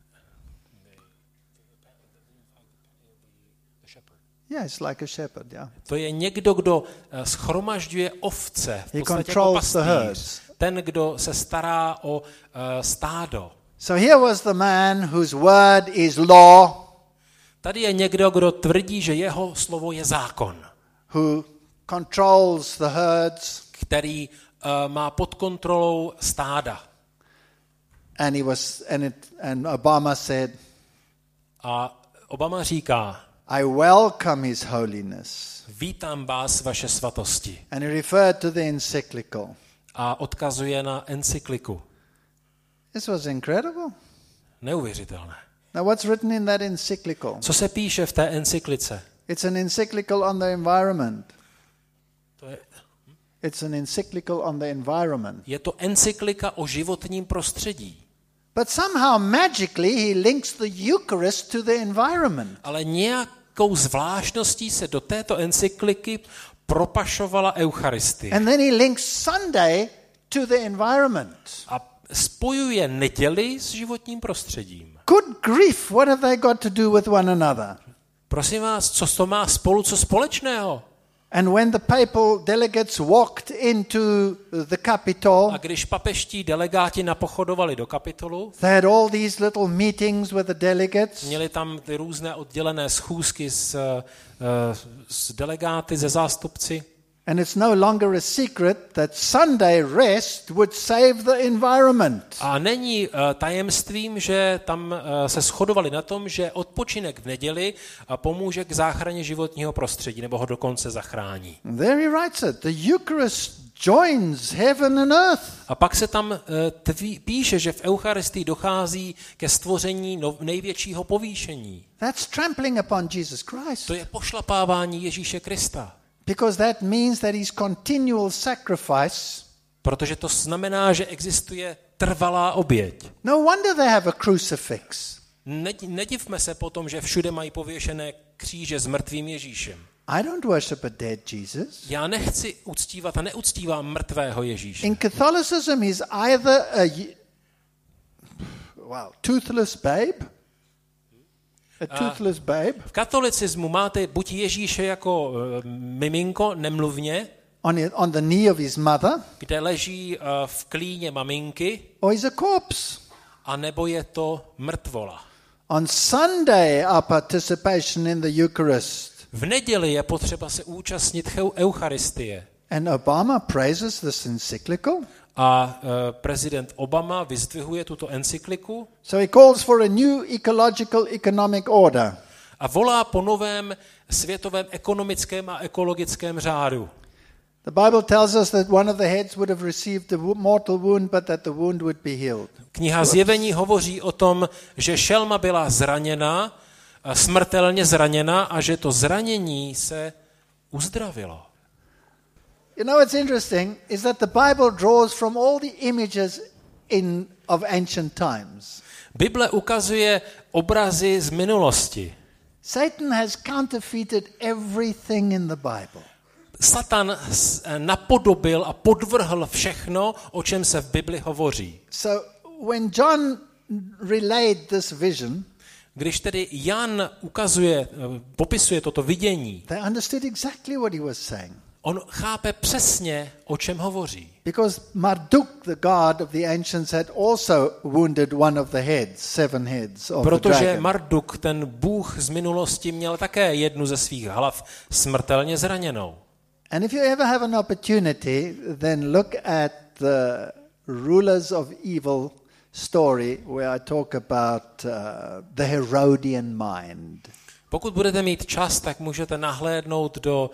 Speaker 1: Yeah, it's like a shepherd, yeah.
Speaker 2: To je někdo, kdo shromažďuje ovce, v
Speaker 1: He
Speaker 2: podstatě jako
Speaker 1: controls the
Speaker 2: pastýř.
Speaker 1: herds.
Speaker 2: Ten, kdo se stará o uh, stádo.
Speaker 1: So here was the man whose word is law,
Speaker 2: Tady je někdo, kdo tvrdí, že jeho slovo je zákon,
Speaker 1: who controls the herds,
Speaker 2: který uh, má pod kontrolou stáda.
Speaker 1: and he was and it and Obama said,
Speaker 2: A Obama říká,
Speaker 1: I welcome his holiness.
Speaker 2: vítám vás, vaše svatosti.
Speaker 1: And he referred to the encyclical.
Speaker 2: A odkazuje na encykliku.
Speaker 1: This was incredible.
Speaker 2: Neuvěřitelné.
Speaker 1: Now what's written in that encyclical?
Speaker 2: Co se píše v té encyklice?
Speaker 1: It's an encyclical on the environment.
Speaker 2: To je,
Speaker 1: It's an encyclical on the environment.
Speaker 2: Je to encyklika o životním prostředí.
Speaker 1: But somehow magically he links the Eucharist to the environment.
Speaker 2: Ale nějakou zvláštností se do této encykliky propašovala Eucharistie.
Speaker 1: And then he links Sunday to the environment.
Speaker 2: A spojuje neděli s životním prostředím.
Speaker 1: Good grief, what have they got to do with one another?
Speaker 2: Prosím vás, co to má spolu co společného?
Speaker 1: And when the papal delegates walked into the Capitol,
Speaker 2: A když papeští delegáti napochodovali do Kapitolu,
Speaker 1: they had all these little meetings with the delegates.
Speaker 2: měli tam ty různé oddělené schůzky s, uh, s delegáty, ze zástupci.
Speaker 1: And it's no longer a secret that Sunday rest would save the environment.
Speaker 2: A není uh, tajemstvím, že tam uh, se shodovali na tom, že odpočinek v neděli uh, pomůže k záchraně životního prostředí, nebo ho dokonce zachrání.
Speaker 1: There he writes it. The Eucharist joins heaven and earth.
Speaker 2: A pak se tam uh, tví, píše, že v Eucharistii dochází ke stvoření no, největšího povýšení.
Speaker 1: That's trampling upon Jesus Christ.
Speaker 2: To je pošlapávání Ježíše Krista.
Speaker 1: Because that means that his continual sacrifice.
Speaker 2: Protože to znamená, že existuje trvalá oběť.
Speaker 1: No wonder they have a crucifix.
Speaker 2: Nedivme se potom, že všude mají pověšené kříže s mrtvým Ježíšem.
Speaker 1: I don't worship a dead Jesus.
Speaker 2: Já nechci uctívat a neuctívám mrtvého Ježíše.
Speaker 1: In Catholicism he's either a wow, toothless babe. A toothless babe.
Speaker 2: V katolicismu máte buď Ježíše jako uh, miminko, nemluvně,
Speaker 1: on, it, on the knee of his mother,
Speaker 2: kde leží uh, v klíně maminky,
Speaker 1: or he's a corpse.
Speaker 2: a nebo je to mrtvola.
Speaker 1: On Sunday, our participation in the Eucharist.
Speaker 2: V neděli je potřeba se účastnit Eucharistie.
Speaker 1: And Obama praises this encyclical.
Speaker 2: A uh, prezident Obama vyzdvihuje tuto encykliku.
Speaker 1: So he calls for a new ecological economic order.
Speaker 2: A volá po novém světovém ekonomickém a ekologickém řádu.
Speaker 1: The Bible tells us that one of the heads would have received a mortal wound, but that the wound would be healed.
Speaker 2: Kniha Zjevení hovoří o tom, že šelma byla zraněna, smrtelně zraněna, a že to zranění se uzdravilo.
Speaker 1: You know what's interesting is that the Bible draws from all the images in of ancient times.
Speaker 2: Bible ukazuje obrazy z minulosti.
Speaker 1: Satan has counterfeited everything in the Bible.
Speaker 2: Satan napodobil a podvrhl všechno, o čem se v Bibli hovoří.
Speaker 1: So when John relayed this vision,
Speaker 2: když tedy Jan ukazuje, popisuje toto vidění,
Speaker 1: they understood exactly what he was saying.
Speaker 2: On chápe přesně, o čem hovoří.
Speaker 1: Because Marduk, the god of the ancients, had also wounded one of the heads, seven heads of
Speaker 2: Protože
Speaker 1: the dragon.
Speaker 2: Marduk, ten bůh z minulosti, měl také jednu ze svých hlav smrtelně zraněnou.
Speaker 1: And if you ever have an opportunity, then look at the rulers of evil story where I talk about uh, the Herodian mind.
Speaker 2: Pokud budete mít čas, tak můžete nahlédnout do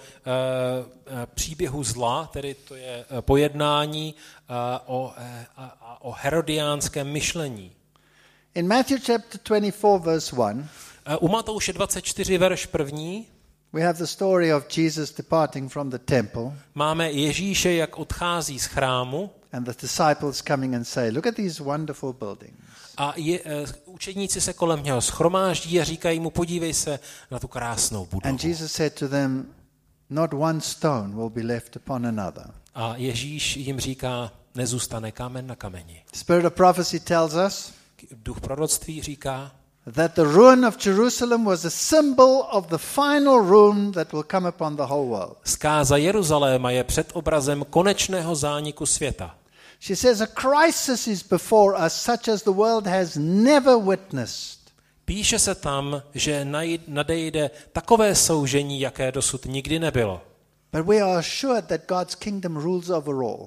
Speaker 2: uh, uh, příběhu zla, tedy to je uh, pojednání uh, o, uh, uh, o herodiánském myšlení.
Speaker 1: In Matthew chapter twenty-four verse one,
Speaker 2: uh, u Matouše dvacet čtyři verš první,
Speaker 1: we have the story of Jesus departing from the temple.
Speaker 2: Máme Ježíše, jak odchází z chrámu.
Speaker 1: And the disciples coming and say, look at these wonderful buildings.
Speaker 2: A je, uh, učedníci se kolem něho shromáždí a říkají mu, podívej se na tu krásnou budovu.
Speaker 1: And Jesus said to them, not one stone will be left upon another.
Speaker 2: A Ježíš jim říká, nezůstane kámen na kameni.
Speaker 1: Spirit of prophecy tells us
Speaker 2: Duch proroctví říká,
Speaker 1: that the ruin of Jerusalem was a symbol of the final ruin that will come upon the whole world.
Speaker 2: zkáza Jeruzaléma je předobrazem konečného zániku světa.
Speaker 1: She says a crisis is before us such as the world has never witnessed.
Speaker 2: Píše se tam, že nadejde takové soužení, jaké dosud nikdy nebylo.
Speaker 1: But we are assured that God's kingdom rules over all.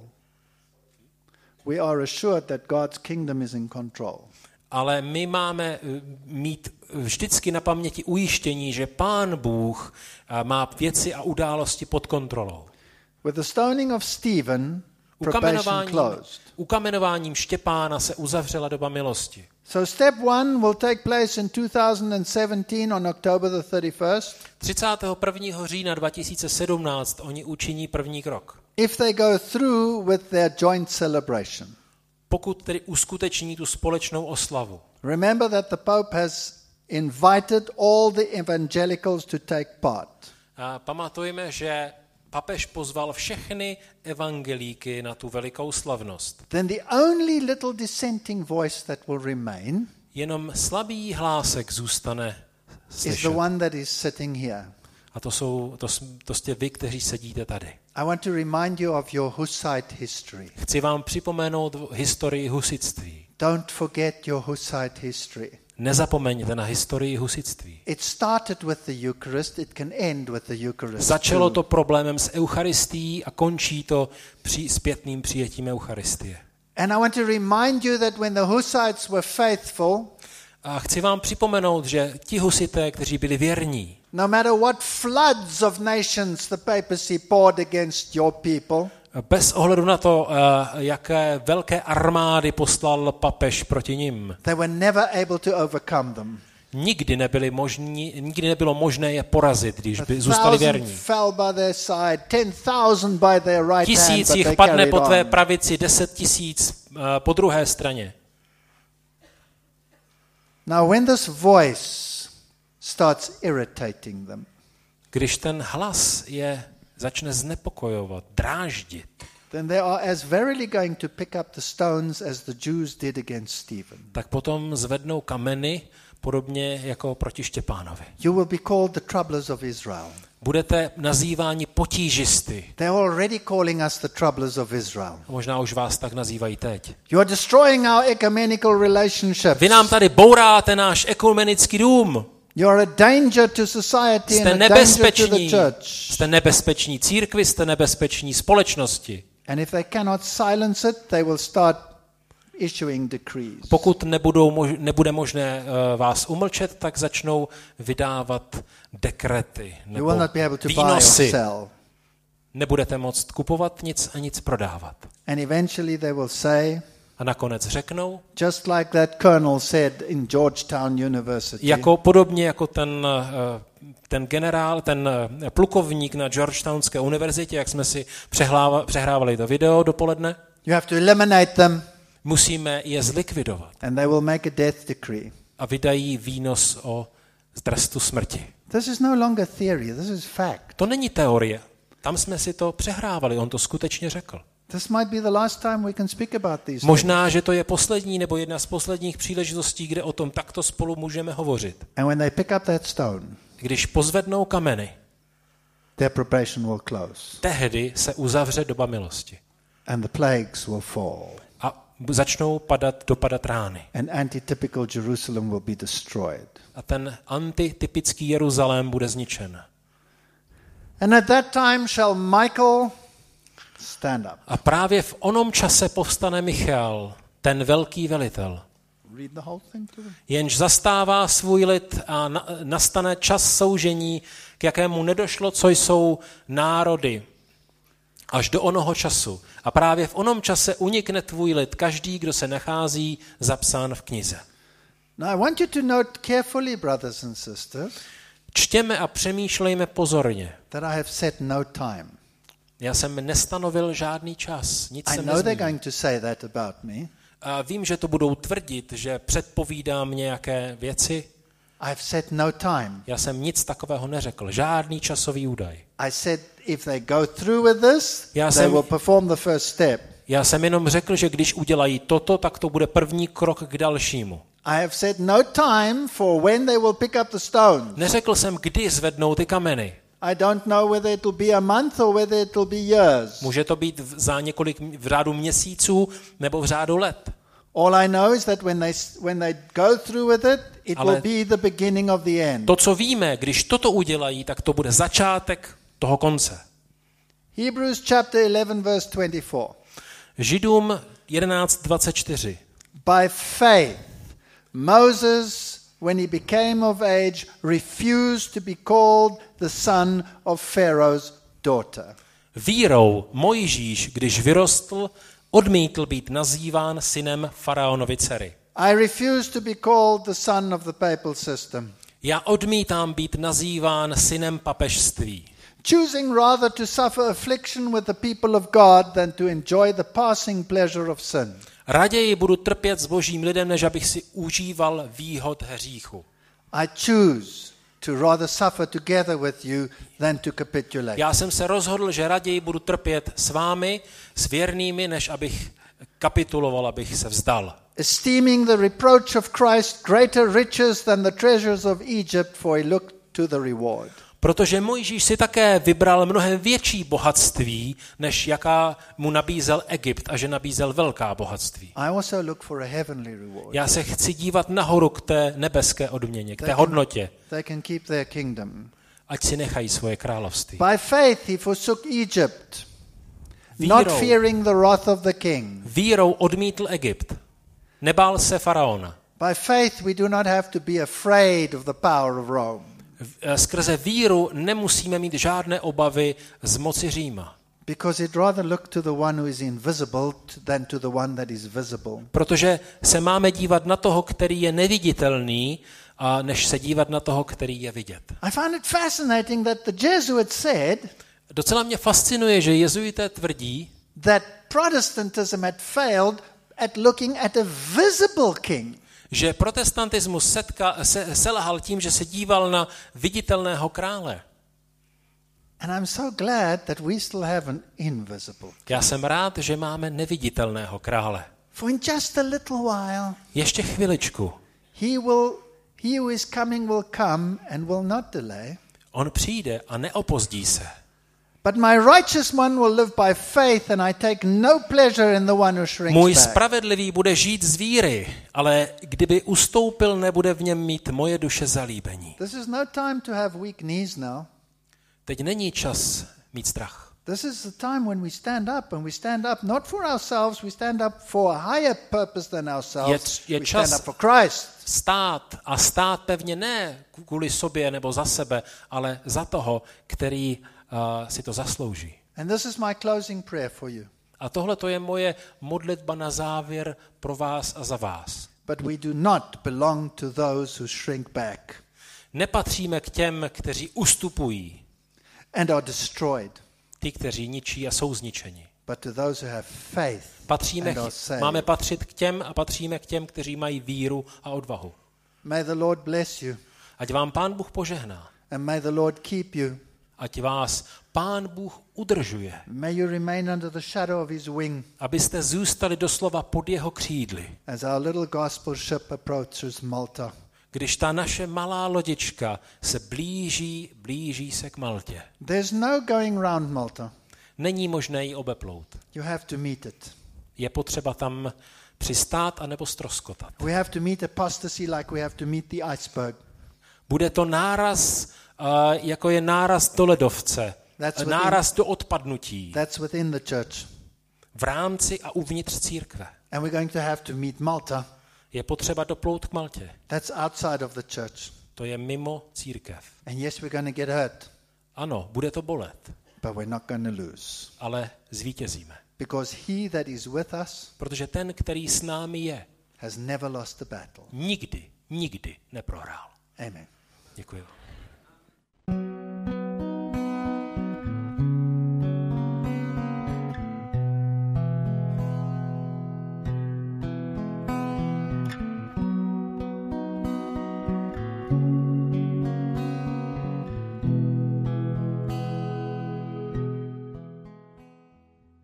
Speaker 1: We are assured that God's kingdom is in control.
Speaker 2: Ale my máme mít vždycky na paměti ujištění, že Pán Bůh má věci a události pod kontrolou.
Speaker 1: With the stoning of Stephen, probation closed.
Speaker 2: Ukamenováním Štěpána se uzavřela doba milosti.
Speaker 1: So step one will take place in two thousand seventeen on October the thirty-first.
Speaker 2: třicátého prvního října dva tisíce sedmnáct oni učiní první krok.
Speaker 1: if they go through with their joint celebration.
Speaker 2: Pokud tedy uskuteční tu společnou oslavu.
Speaker 1: Remember that the Pope has invited all the evangelicals to take part.
Speaker 2: A pamatujeme, že papež pozval všechny evangelíky na tu velikou slavnost.
Speaker 1: Then the only little dissenting voice that will remain
Speaker 2: Jenom slabý hlásek zůstane
Speaker 1: is
Speaker 2: slyšet.
Speaker 1: the one that is sitting here.
Speaker 2: A to jsou to, to jste vy, kteří sedíte tady.
Speaker 1: I want to remind you of your Hussite history.
Speaker 2: Chci vám připomenout historii husitství.
Speaker 1: Don't forget your Hussite history.
Speaker 2: Nezapomeňte na historii husitství.
Speaker 1: It started with the Eucharist, it can end with the Eucharist.
Speaker 2: Začalo
Speaker 1: too.
Speaker 2: to problémem s Eucharistií a končí to při zpětným přijetím Eucharistie.
Speaker 1: And I want to remind you that when the Hussites were faithful,
Speaker 2: A chci vám připomenout, že ti husité, kteří byli věrní,
Speaker 1: no matter what floods of nations the papacy poured against your people,
Speaker 2: bez ohledu na to, jaké velké armády poslal papež proti nim,
Speaker 1: they were never able to overcome them.
Speaker 2: nikdy, nebyli možní, nikdy nebylo možné je porazit, když by
Speaker 1: A
Speaker 2: zůstali
Speaker 1: thousand
Speaker 2: věrní.
Speaker 1: fell by their side, ten thousand by their right hand,
Speaker 2: Tisíc
Speaker 1: but
Speaker 2: jich
Speaker 1: they
Speaker 2: padne
Speaker 1: carried
Speaker 2: po tvé
Speaker 1: on.
Speaker 2: pravici, deset tisíc po druhé straně.
Speaker 1: Now when this voice starts irritating them,
Speaker 2: Když ten hlas je začne znepokojovat, dráždit,
Speaker 1: then they are as verily going to pick up the stones as the Jews did against Stephen.
Speaker 2: tak potom zvednou kameny, podobně jako proti Štěpánovi.
Speaker 1: You will be called the troublers of Israel.
Speaker 2: Budete nazýváni potížisty.
Speaker 1: They're already calling us the troublers of Israel.
Speaker 2: Možná už vás tak nazývají teď.
Speaker 1: You are destroying our ecumenical relationships.
Speaker 2: Vy nám tady bouráte náš ekumenický dům.
Speaker 1: You are a danger to society
Speaker 2: Jste
Speaker 1: and a danger to the
Speaker 2: nebezpeční.
Speaker 1: church.
Speaker 2: Jste nebezpeční církvi, jste nebezpeční společnosti.
Speaker 1: And if they cannot silence it, they will start issuing decrees.
Speaker 2: Pokud nebudou mož- nebude možné uh, vás umlčet, tak začnou vydávat dekrety
Speaker 1: You
Speaker 2: nebo
Speaker 1: will not be able to buy or
Speaker 2: výnosy.
Speaker 1: sell.
Speaker 2: Nebudete moct kupovat nic a nic prodávat.
Speaker 1: And eventually they will say,
Speaker 2: A nakonec řeknou,
Speaker 1: just like that colonel said in Georgetown University,
Speaker 2: jako podobně jako ten, uh, ten generál, ten uh, plukovník na Georgetownské univerzitě, jak jsme si přehláva- přehrávali to video dopoledne,
Speaker 1: you have to eliminate them
Speaker 2: musíme je zlikvidovat.
Speaker 1: and they will make a death decree.
Speaker 2: A vydají výnos o trestu smrti.
Speaker 1: This is no longer theory, this is fact.
Speaker 2: To není teorie. Tam jsme si to přehrávali, on to skutečně řekl.
Speaker 1: This might be the last time we can speak about these things.
Speaker 2: Možná, že to je poslední nebo jedna z posledních příležitostí, kde o tom takto spolu můžeme hovořit.
Speaker 1: And when they pick up that stone,
Speaker 2: Když pozvednou kameny,
Speaker 1: their probation will close
Speaker 2: tehdy se uzavře doba milosti.
Speaker 1: and the plagues will fall
Speaker 2: A začnou padat, dopadat rány.
Speaker 1: and antitypical Jerusalem will be destroyed.
Speaker 2: A ten antitypický Jeruzalém bude zničen.
Speaker 1: And at that time shall Michael stand up.
Speaker 2: A právě v onom čase povstane Michal, ten velký velitel.
Speaker 1: Read the whole thing to them.
Speaker 2: Jenž zastává svůj lid a na, nastane čas soužení, k jakému nedošlo, co jsou národy, až do onoho času. A právě v onom čase unikne tvůj lid, každý, kdo se nachází zapsán v knize.
Speaker 1: Now I want you to note carefully, brothers and sisters,
Speaker 2: Čtěme a přemýšlejme pozorně.
Speaker 1: that I have set no time.
Speaker 2: Já jsem nestanovil žádný čas, nic
Speaker 1: I
Speaker 2: jsem
Speaker 1: know they're
Speaker 2: nezmínil.
Speaker 1: going to say that about me.
Speaker 2: A vím, že to budou tvrdit, že předpovídám nějaké věci.
Speaker 1: I have set no time.
Speaker 2: Já jsem nic takového neřekl, žádný časový údaj.
Speaker 1: I said if they go through with this,
Speaker 2: Já
Speaker 1: they
Speaker 2: jsem-
Speaker 1: will perform the first step.
Speaker 2: Já jsem jenom řekl, že když udělají toto, tak to bude první krok k dalšímu.
Speaker 1: I have said no time for when they will pick up the stones.
Speaker 2: Neřekl jsem, kdy zvednou ty kameny.
Speaker 1: I don't know whether it will be a month or whether it will be years.
Speaker 2: Může to být v- za několik v řádu měsíců nebo v řádu let.
Speaker 1: All I know is that when they when they go through with it, it
Speaker 2: Ale-
Speaker 1: will be the beginning of the end.
Speaker 2: To, co víme, když toto udělají, tak to bude začátek toho konce.
Speaker 1: Hebrews chapter eleven verse twenty-four.
Speaker 2: Židům jedenáct dvacet čtyři.
Speaker 1: By faith Moses, when he became of age, refused to be called the son of Pharaoh's daughter.
Speaker 2: Vírou Mojžíš, když vyrostl, odmítl být nazýván synem faraonovy dcery.
Speaker 1: I refuse to be called the son of the papal system.
Speaker 2: Já odmítám být nazýván synem papežství.
Speaker 1: choosing rather to suffer affliction with the people of God than to enjoy the passing pleasure of sin.
Speaker 2: Raději budu trpět s božím lidem, než abych si užíval výhod hříchu.
Speaker 1: I choose to rather suffer together with you than to capitulate.
Speaker 2: Já jsem se rozhodl, že raději budu trpět s vámi, s věrnými, než abych kapituloval, abych se vzdal.
Speaker 1: Esteeming the reproach of Christ greater riches than the treasures of Egypt, for he looked to the reward.
Speaker 2: Protože Mojžíš si také vybral mnohem větší bohatství, než jaká mu nabízel Egypt, a že nabízel velká bohatství.
Speaker 1: I also look for a heavenly reward.
Speaker 2: Já se chci dívat nahoru k té nebeské odměně, k té
Speaker 1: They can-
Speaker 2: hodnotě,
Speaker 1: They can keep their kingdom.
Speaker 2: ať si nechají svoje království.
Speaker 1: By faith he forsook Egypt, not
Speaker 2: Vírou,
Speaker 1: fearing the wrath of the king.
Speaker 2: vírou odmítl Egypt. Nebál se faraona.
Speaker 1: By faith we do not have to be afraid of the power of Rome,
Speaker 2: V- Skrze víru nemusíme mít žádné obavy z moci Říma.
Speaker 1: because it rather look to the one who is invisible t- than to the one that is visible.
Speaker 2: Protože se máme dívat na toho, který je neviditelný, a než se dívat na toho, který je vidět.
Speaker 1: I find it fascinating that the Jesuits said
Speaker 2: Docela mě fascinuje, že jezuité tvrdí,
Speaker 1: that Protestantism had failed at looking at a visible king.
Speaker 2: že protestantismus setka, se, selhal tím, že se díval na viditelného krále.
Speaker 1: And I'm so glad that we still have an invisible.
Speaker 2: Já jsem rád, že máme neviditelného krále.
Speaker 1: For in just a little while,
Speaker 2: Ještě chviličku.
Speaker 1: he will, he who is coming will come and will not delay.
Speaker 2: On přijde a neopozdí se.
Speaker 1: But my righteous one will live by faith, and I take no pleasure in the one who shrinks
Speaker 2: Můj
Speaker 1: back.
Speaker 2: spravedlivý bude žít z víry, ale kdyby ustoupil, nebude v něm mít moje duše zalíbení.
Speaker 1: This is no time to have weak knees now.
Speaker 2: Teď není čas mít strach.
Speaker 1: This is the time when we stand up, and we stand up not for ourselves, we stand up for a higher purpose than ourselves.
Speaker 2: Je- je
Speaker 1: we
Speaker 2: čas-
Speaker 1: stand up for Christ.
Speaker 2: Stát a stát pevně ne kvůli sobě nebo za sebe, ale za toho, který uh, si to zaslouží.
Speaker 1: And this is my closing prayer for you.
Speaker 2: A tohle to je moje modlitba na závěr pro vás a za vás.
Speaker 1: But we do not belong to those who shrink back
Speaker 2: Nepatříme k těm, kteří ustupují,
Speaker 1: and are destroyed,
Speaker 2: ty, kteří ničí a jsou zničeni.
Speaker 1: but to those who have faith
Speaker 2: Patříme,
Speaker 1: and are
Speaker 2: ch-
Speaker 1: saved.
Speaker 2: máme patřit k těm a patříme k těm, kteří mají víru a odvahu.
Speaker 1: May the Lord bless you,
Speaker 2: Ať vám Pán Bůh požehná.
Speaker 1: and may the Lord keep you.
Speaker 2: Ať vás Pán Bůh udržuje.
Speaker 1: May you remain under the shadow of his wing
Speaker 2: Abyste zůstali doslova pod jeho křídly.
Speaker 1: as our little gospel ship approaches Malta.
Speaker 2: Když ta naše malá lodička se blíží, blíží se k Maltě.
Speaker 1: There's no going round Malta.
Speaker 2: Není možné ji obeplout.
Speaker 1: You have to meet it.
Speaker 2: Je potřeba tam přistát a nebo stroskotat.
Speaker 1: We have to meet apostasy like we have to meet the iceberg.
Speaker 2: Bude to náraz, uh, jako je náraz do ledovce.
Speaker 1: That's within-
Speaker 2: Náraz do odpadnutí.
Speaker 1: That's within the church.
Speaker 2: V rámci a uvnitř církve.
Speaker 1: And we're going to have to meet Malta.
Speaker 2: Je potřeba doplout k Maltě.
Speaker 1: That's outside of the church.
Speaker 2: To je mimo církev.
Speaker 1: And yes, we're going to get hurt,
Speaker 2: Ano, bude to bolet,
Speaker 1: but we're not going to lose.
Speaker 2: ale zvítězíme.
Speaker 1: Because he that is with us
Speaker 2: Protože ten, který s námi je,
Speaker 1: has never lost a battle.
Speaker 2: nikdy, nikdy neprohrál.
Speaker 1: Amen.
Speaker 2: Děkuji.